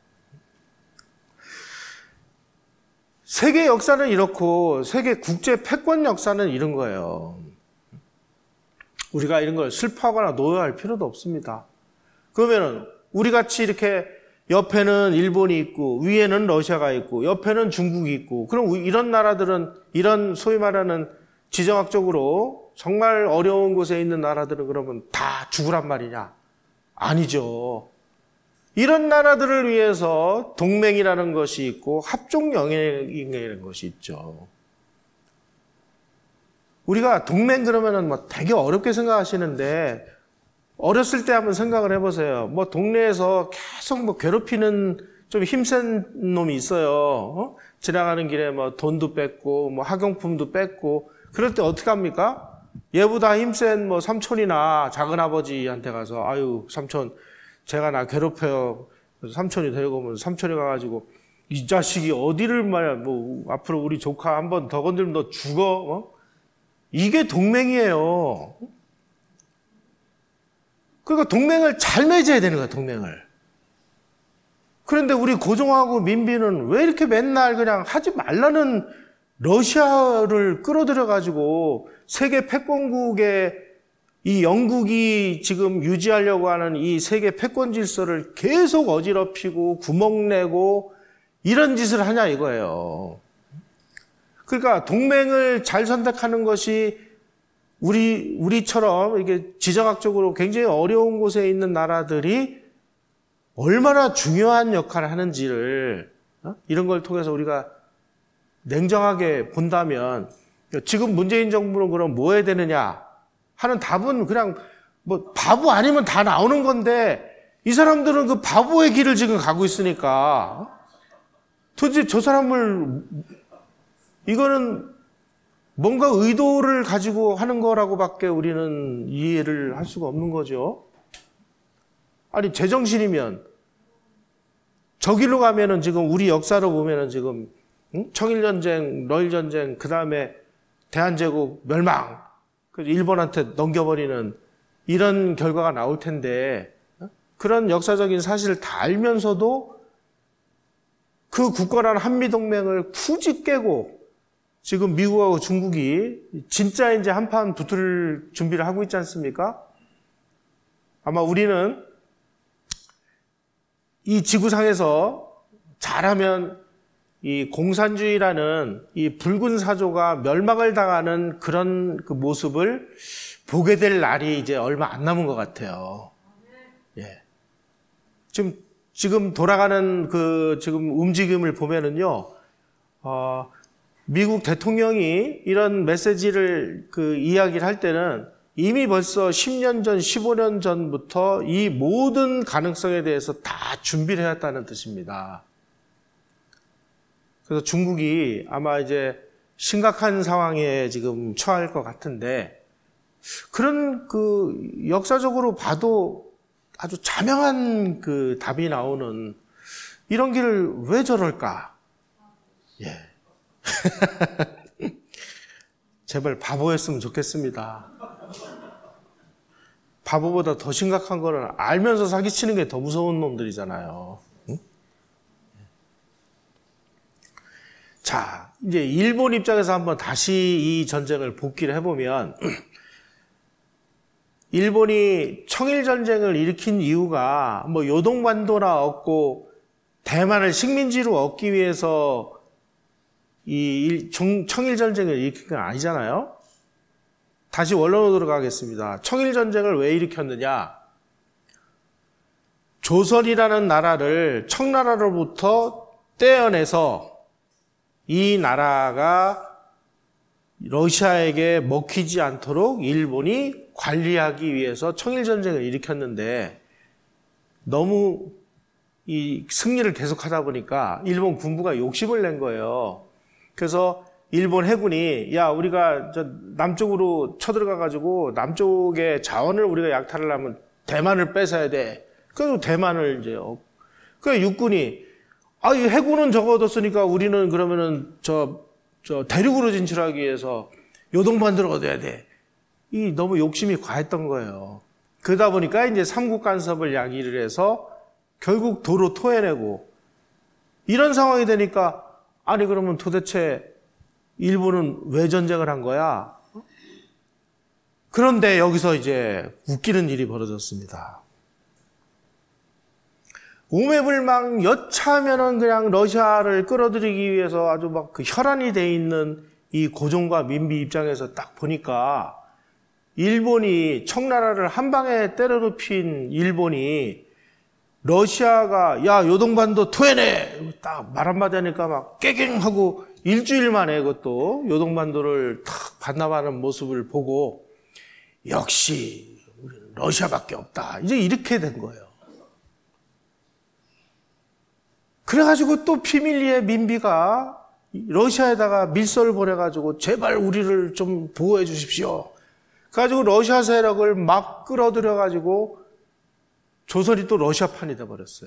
세계 역사는 이렇고 세계 국제 패권 역사는 이런 거예요. 우리가 이런 걸 슬퍼하거나 노여할 필요도 없습니다. 그러면은 우리 같이 이렇게 옆에는 일본이 있고 위에는 러시아가 있고 옆에는 중국이 있고 그럼 이런 나라들은 이런 소위 말하는 지정학적으로 정말 어려운 곳에 있는 나라들은 그러면 다 죽으란 말이냐? 아니죠. 이런 나라들을 위해서 동맹이라는 것이 있고 합종영역이라는 것이 있죠. 우리가 동맹 그러면은 뭐 되게 어렵게 생각하시는데 어렸을 때 한번 생각을 해보세요. 뭐 동네에서 계속 뭐 괴롭히는 좀 힘센 놈이 있어요. 지나가는 길에 뭐 돈도 뺏고 뭐 학용품도 뺏고 그럴 때 어떻게 합니까? 얘보다 힘센 뭐 삼촌이나 작은아버지한테 가서 아유 삼촌 제가 나 괴롭혀요. 그래서 삼촌이 데리고 오면 삼촌이 가가지고 이 자식이 어디를 말이야 뭐 앞으로 우리 조카 한 번 더 건들면 너 죽어. 이게 동맹이에요. 그러니까 동맹을 잘 맺어야 되는 거야, 동맹을. 그런데 우리 고종하고 민비는 왜 이렇게 맨날 그냥 하지 말라는 러시아를 끌어들여가지고 세계 패권국의 이 영국이 지금 유지하려고 하는 이 세계 패권 질서를 계속 어지럽히고 구멍내고 이런 짓을 하냐 이거예요. 그러니까 동맹을 잘 선택하는 것이 우리처럼 이게 지정학적으로 굉장히 어려운 곳에 있는 나라들이 얼마나 중요한 역할을 하는지를 이런 걸 통해서 우리가 냉정하게 본다면 지금 문재인 정부는 그럼 뭐 해야 되느냐 하는 답은 그냥 뭐 바보 아니면 다 나오는 건데 이 사람들은 그 바보의 길을 지금 가고 있으니까 도대체 저 사람을 이거는 뭔가 의도를 가지고 하는 거라고밖에 우리는 이해를 할 수가 없는 거죠. 아니 제정신이면 저 길로 가면은 지금 우리 역사로 보면은 지금 청일전쟁, 러일전쟁, 그 다음에 대한제국 멸망, 일본한테 넘겨버리는 이런 결과가 나올 텐데 그런 역사적인 사실을 다 알면서도 그 굳건한 한미동맹을 굳이 깨고 지금 미국하고 중국이 진짜 이제 한판 붙을 준비를 하고 있지 않습니까? 아마 우리는 이 지구상에서 잘하면 이 공산주의라는 이 붉은 사조가 멸망을 당하는 그런 그 모습을 보게 될 날이 이제 얼마 안 남은 것 같아요. 예. 지금 돌아가는 그 지금 움직임을 보면은요, 미국 대통령이 이런 메시지를 그 이야기를 할 때는 이미 벌써 10년 전, 15년 전부터 이 모든 가능성에 대해서 다 준비를 해왔다는 뜻입니다. 그래서 중국이 아마 이제 심각한 상황에 지금 처할 것 같은데 그런 그 역사적으로 봐도 아주 자명한 그 답이 나오는 이런 길을 왜 저럴까? 예. 제발 바보였으면 좋겠습니다. 바보보다 더 심각한 거는 알면서 사기치는 게 더 무서운 놈들이잖아요. 응? 자, 이제 일본 입장에서 한번 다시 이 전쟁을 복기를 해보면 일본이 청일전쟁을 일으킨 이유가 뭐 요동반도나 얻고 대만을 식민지로 얻기 위해서 이 청일전쟁을 일으킨 건 아니잖아요. 다시 원론으로 들어가겠습니다. 청일전쟁을 왜 일으켰느냐? 조선이라는 나라를 청나라로부터 떼어내서 이 나라가 러시아에게 먹히지 않도록 일본이 관리하기 위해서 청일전쟁을 일으켰는데 너무 이 승리를 계속하다 보니까 일본 군부가 욕심을 낸 거예요. 그래서 일본 해군이 야 우리가 저 남쪽으로 쳐들어가 가지고 남쪽의 자원을 우리가 약탈을 하면 대만을 뺏어야 돼. 그래서 대만을 이제 그 육군이 이 해군은 저거 얻었으니까 우리는 그러면은 저 대륙으로 진출하기 위해서 요동반도를 얻어야 돼. 이 너무 욕심이 과했던 거예요. 그러다 보니까 이제 삼국 간섭을 야기를 해서 결국 도로 토해내고 이런 상황이 되니까 아니 그러면 도대체 일본은 왜 전쟁을 한 거야? 그런데 여기서 이제 웃기는 일이 벌어졌습니다. 오매불망 여차하면은 그냥 러시아를 끌어들이기 위해서 아주 막 그 혈안이 돼 있는 이 고종과 민비 입장에서 딱 보니까 일본이 청나라를 한 방에 때려눕힌 일본이 러시아가 야 요동반도 토해내 딱 말 한마디 하니까 막 깨갱하고 일주일 만에 그것도 요동반도를 탁 반납하는 모습을 보고 역시 우리는 러시아밖에 없다 이제 이렇게 된 거예요. 그래가지고 또 피밀리에 민비가 러시아에다가 밀서를 보내가지고 제발 우리를 좀 보호해 주십시오. 그래가지고 러시아 세력을 막 끌어들여가지고 조선이 또 러시아판이 돼버렸어요.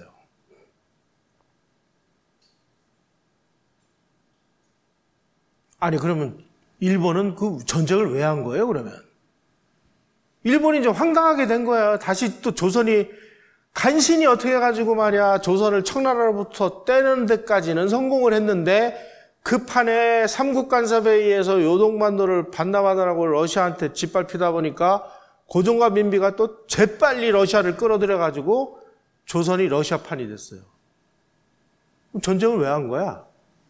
아니 그러면 일본은 그 전쟁을 왜 한 거예요 그러면? 일본이 이제 황당하게 된 거예요. 다시 또 조선이 간신히 어떻게 해가지고 말이야 조선을 청나라로부터 떼는 데까지는 성공을 했는데 그 판에 삼국 간섭에 의해서 요동반도를 반납하느라고 러시아한테 짓밟히다 보니까 고종과 민비가 또 재빨리 러시아를 끌어들여가지고 조선이 러시아판이 됐어요. 그럼 전쟁을 왜 한 거야?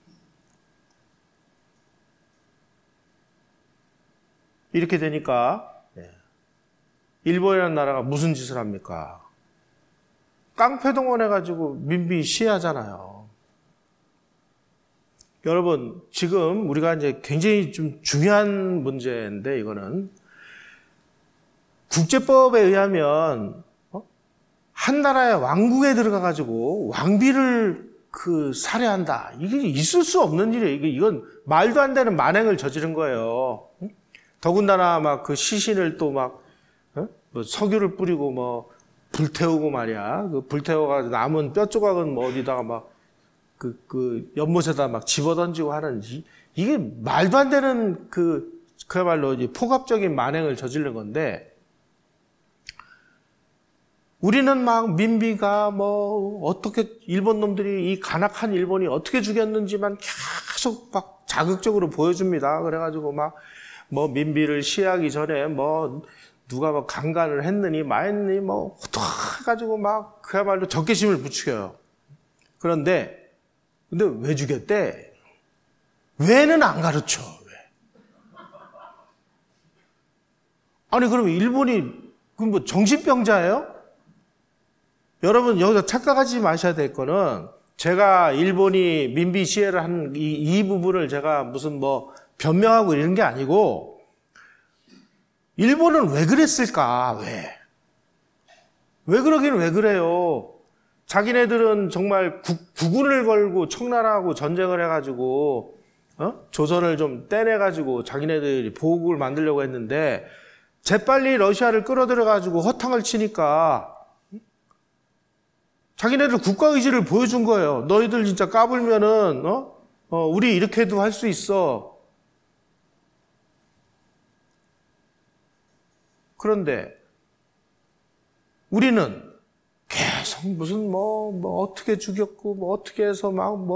이렇게 되니까 일본이라는 나라가 무슨 짓을 합니까? 깡패동원 해가지고 민비 시해하잖아요. 여러분, 지금 우리가 이제 굉장히 좀 중요한 문제인데, 이거는. 국제법에 의하면, 한 나라의 왕국에 들어가가지고 왕비를 살해한다. 이게 있을 수 없는 일이에요. 이건 말도 안 되는 만행을 저지른 거예요. 더군다나 막 그 시신을 또 막, 뭐 석유를 뿌리고 뭐, 불태우고 말이야. 그 불태워가지고 남은 뼈 조각은 뭐 어디다가 막 연못에다 막 집어던지고 하는, 이게 말도 안 되는 그야말로 이제 폭압적인 만행을 저지른 건데, 우리는 막 민비가 뭐 어떻게 일본 놈들이 이 간악한 일본이 어떻게 죽였는지만 계속 막 자극적으로 보여줍니다. 그래가지고 막 뭐 민비를 시해하기 전에 뭐 누가 뭐 강간을 했느니 마했느니 뭐 해가지고 막 그야말로 적개심을 부추겨요. 그런데 근데 왜 죽였대? 왜는 안 가르쳐. 왜? 아니 그럼 일본이 그럼 뭐 정신병자예요? 여러분 여기서 착각하지 마셔야 될 거는 제가 일본이 민비 시해를 한 이 부분을 제가 무슨 뭐 변명하고 이런 게 아니고 일본은 왜 그랬을까? 왜 그러긴 왜 그래요? 자기네들은 정말 국군을 걸고 청나라하고 전쟁을 해가지고 조선을 좀 떼내가지고 자기네들이 보국을 만들려고 했는데 재빨리 러시아를 끌어들여가지고 허탕을 치니까 자기네들 국가의지를 보여준 거예요. 너희들 진짜 까불면은 우리 이렇게도 할 수 있어. 그런데 우리는 계속 무슨 뭐 어떻게 죽였고 뭐 어떻게 해서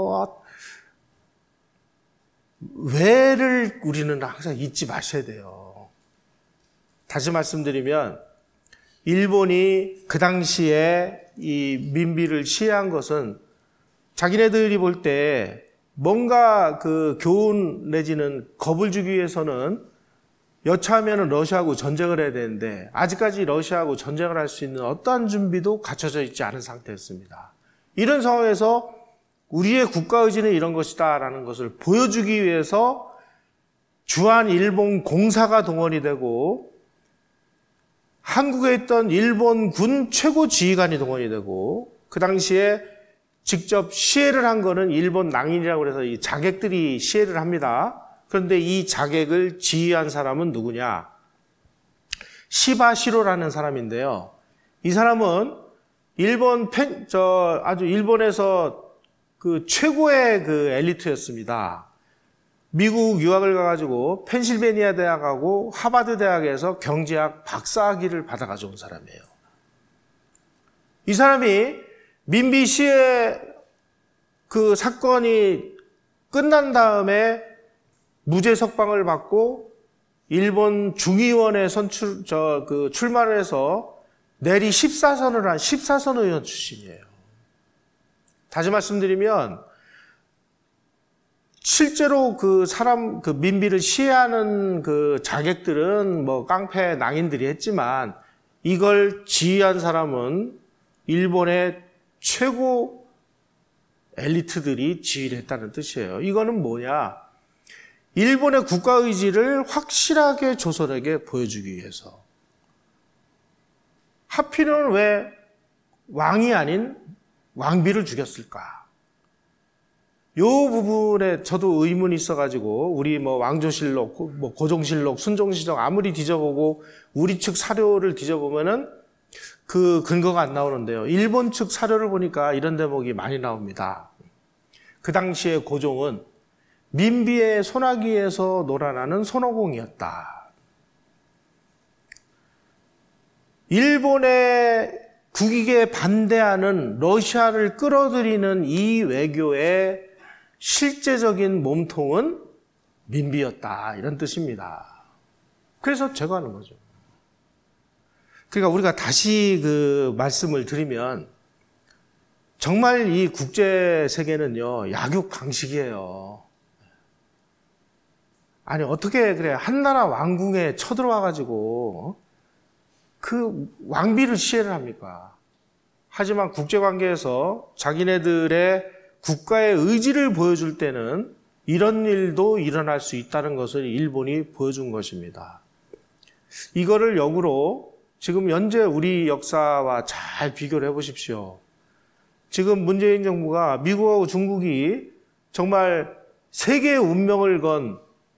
왜를 우리는 항상 잊지 마셔야 돼요. 다시 말씀드리면 일본이 그 당시에 이 민비를 시해한 것은 자기네들이 볼 때 뭔가 그 교훈 내지는 겁을 주기 위해서는 여차하면 러시아하고 전쟁을 해야 되는데 아직까지 러시아하고 전쟁을 할 수 있는 어떠한 준비도 갖춰져 있지 않은 상태였습니다. 이런 상황에서 우리의 국가의지는 이런 것이다 라는 것을 보여주기 위해서 주한 일본 공사가 동원이 되고 한국에 있던 일본군 최고 지휘관이 동원이 되고 그 당시에 직접 시해를 한 거는 일본 낭인이라고 해서 이 자객들이 시해를 합니다. 그런데 이 자객을 지휘한 사람은 누구냐? 시바시로라는 사람인데요. 이 사람은 아주 일본에서 그 최고의 그 엘리트였습니다. 미국 유학을 가가지고 펜실베니아 대학하고 하버드 대학에서 경제학 박사학위를 받아가지고 온 사람이에요. 이 사람이 민비 시해 그 사건이 끝난 다음에 무죄 석방을 받고 일본 중의원에 출마를 해서 내리 14선을 한 14선 의원 출신이에요. 다시 말씀드리면 실제로 그 민비를 시해하는 그 자객들은 뭐 깡패 낭인들이 했지만 이걸 지휘한 사람은 일본의 최고 엘리트들이 지휘를 했다는 뜻이에요. 이거는 뭐냐? 일본의 국가의지를 확실하게 조선에게 보여주기 위해서. 하필은 왜 왕이 아닌 왕비를 죽였을까? 이 부분에 저도 의문이 있어가지고 우리 뭐 왕조실록, 뭐 고종실록, 순종실록 아무리 뒤져보고 우리 측 사료를 뒤져보면은 그 근거가 안 나오는데요. 일본 측 사료를 보니까 이런 대목이 많이 나옵니다. 그 당시에 고종은 민비의 소나기에서 놀아나는 손오공이었다. 일본의 국익에 반대하는 러시아를 끌어들이는 이 외교의 실제적인 몸통은 민비였다. 이런 뜻입니다. 그래서 제거하는 거죠. 그러니까 우리가 다시 그 말씀을 드리면 정말 이 국제 세계는요, 약육강식이에요. 아니, 어떻게 그래. 한나라 왕궁에 쳐들어와가지고 그 왕비를 시해를 합니까? 하지만 국제관계에서 자기네들의 국가의 의지를 보여줄 때는 이런 일도 일어날 수 있다는 것을 일본이 보여준 것입니다. 이거를 역으로 지금 현재 우리 역사와 잘 비교를 해보십시오. 지금 문재인 정부가 미국하고 중국이 정말 세계의 운명을 건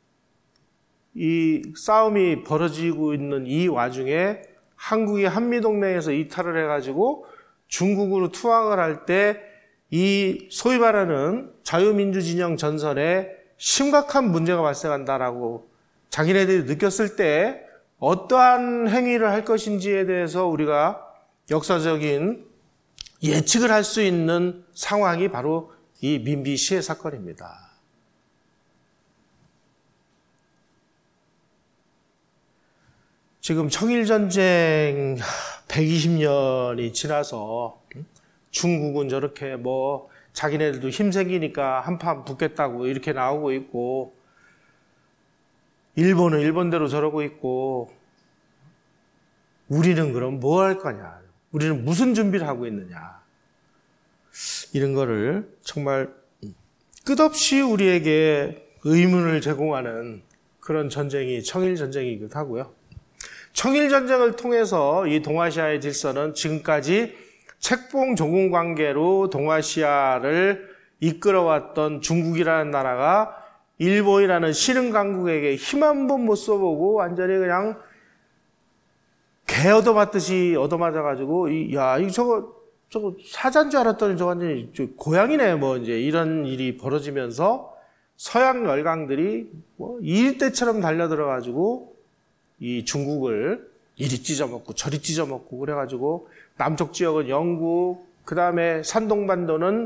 이 싸움이 벌어지고 있는 이 와중에 한국이 한미동맹에서 이탈을 해가지고 중국으로 투항을 할 때 이 소위 말하는 자유민주진영 전선에 심각한 문제가 발생한다라고 자기네들이 느꼈을 때 어떠한 행위를 할 것인지에 대해서 우리가 역사적인 예측을 할 수 있는 상황이 바로 이 민비 시해 사건입니다. 지금 청일전쟁 120년이 지나서 중국은 저렇게 뭐 자기네들도 힘생기니까 한판 붙겠다고 이렇게 나오고 있고 일본은 일본대로 저러고 있고 우리는 그럼 뭐 할 거냐? 우리는 무슨 준비를 하고 있느냐? 이런 거를 정말 끝없이 우리에게 의문을 제공하는 그런 전쟁이 청일전쟁이기도 하고요. 청일전쟁을 통해서 이 동아시아의 질서는 지금까지 책봉 조공 관계로 동아시아를 이끌어왔던 중국이라는 나라가 일본이라는 신흥 강국에게 힘 한 번 못 써보고 완전히 그냥 개 얻어맞듯이 얻어맞아가지고 야 이거 저거 사자인 줄 알았더니 저거 완전히 고양이네 뭐 이제 이런 일이 벌어지면서 서양 열강들이 뭐 일대처럼 달려들어가지고 이 중국을 이리 찢어먹고 저리 찢어먹고 그래가지고 남쪽 지역은 영국, 그 다음에 산동반도는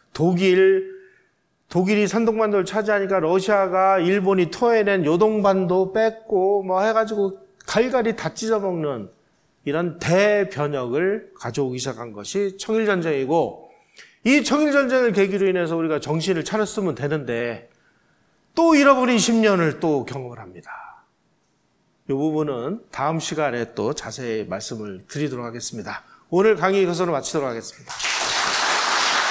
독일이 산동반도를 차지하니까 러시아가 일본이 토해낸 요동반도 뺏고 뭐 해가지고 갈갈이 다 찢어먹는 이런 대변혁을 가져오기 시작한 것이 청일전쟁이고 이 청일전쟁을 계기로 인해서 우리가 정신을 차렸으면 되는데 또 잃어버린 10년을 또 경험을 합니다. 이 부분은 다음 시간에 또 자세히 말씀을 드리도록 하겠습니다. 오늘 강의 이것으로 마치도록 하겠습니다.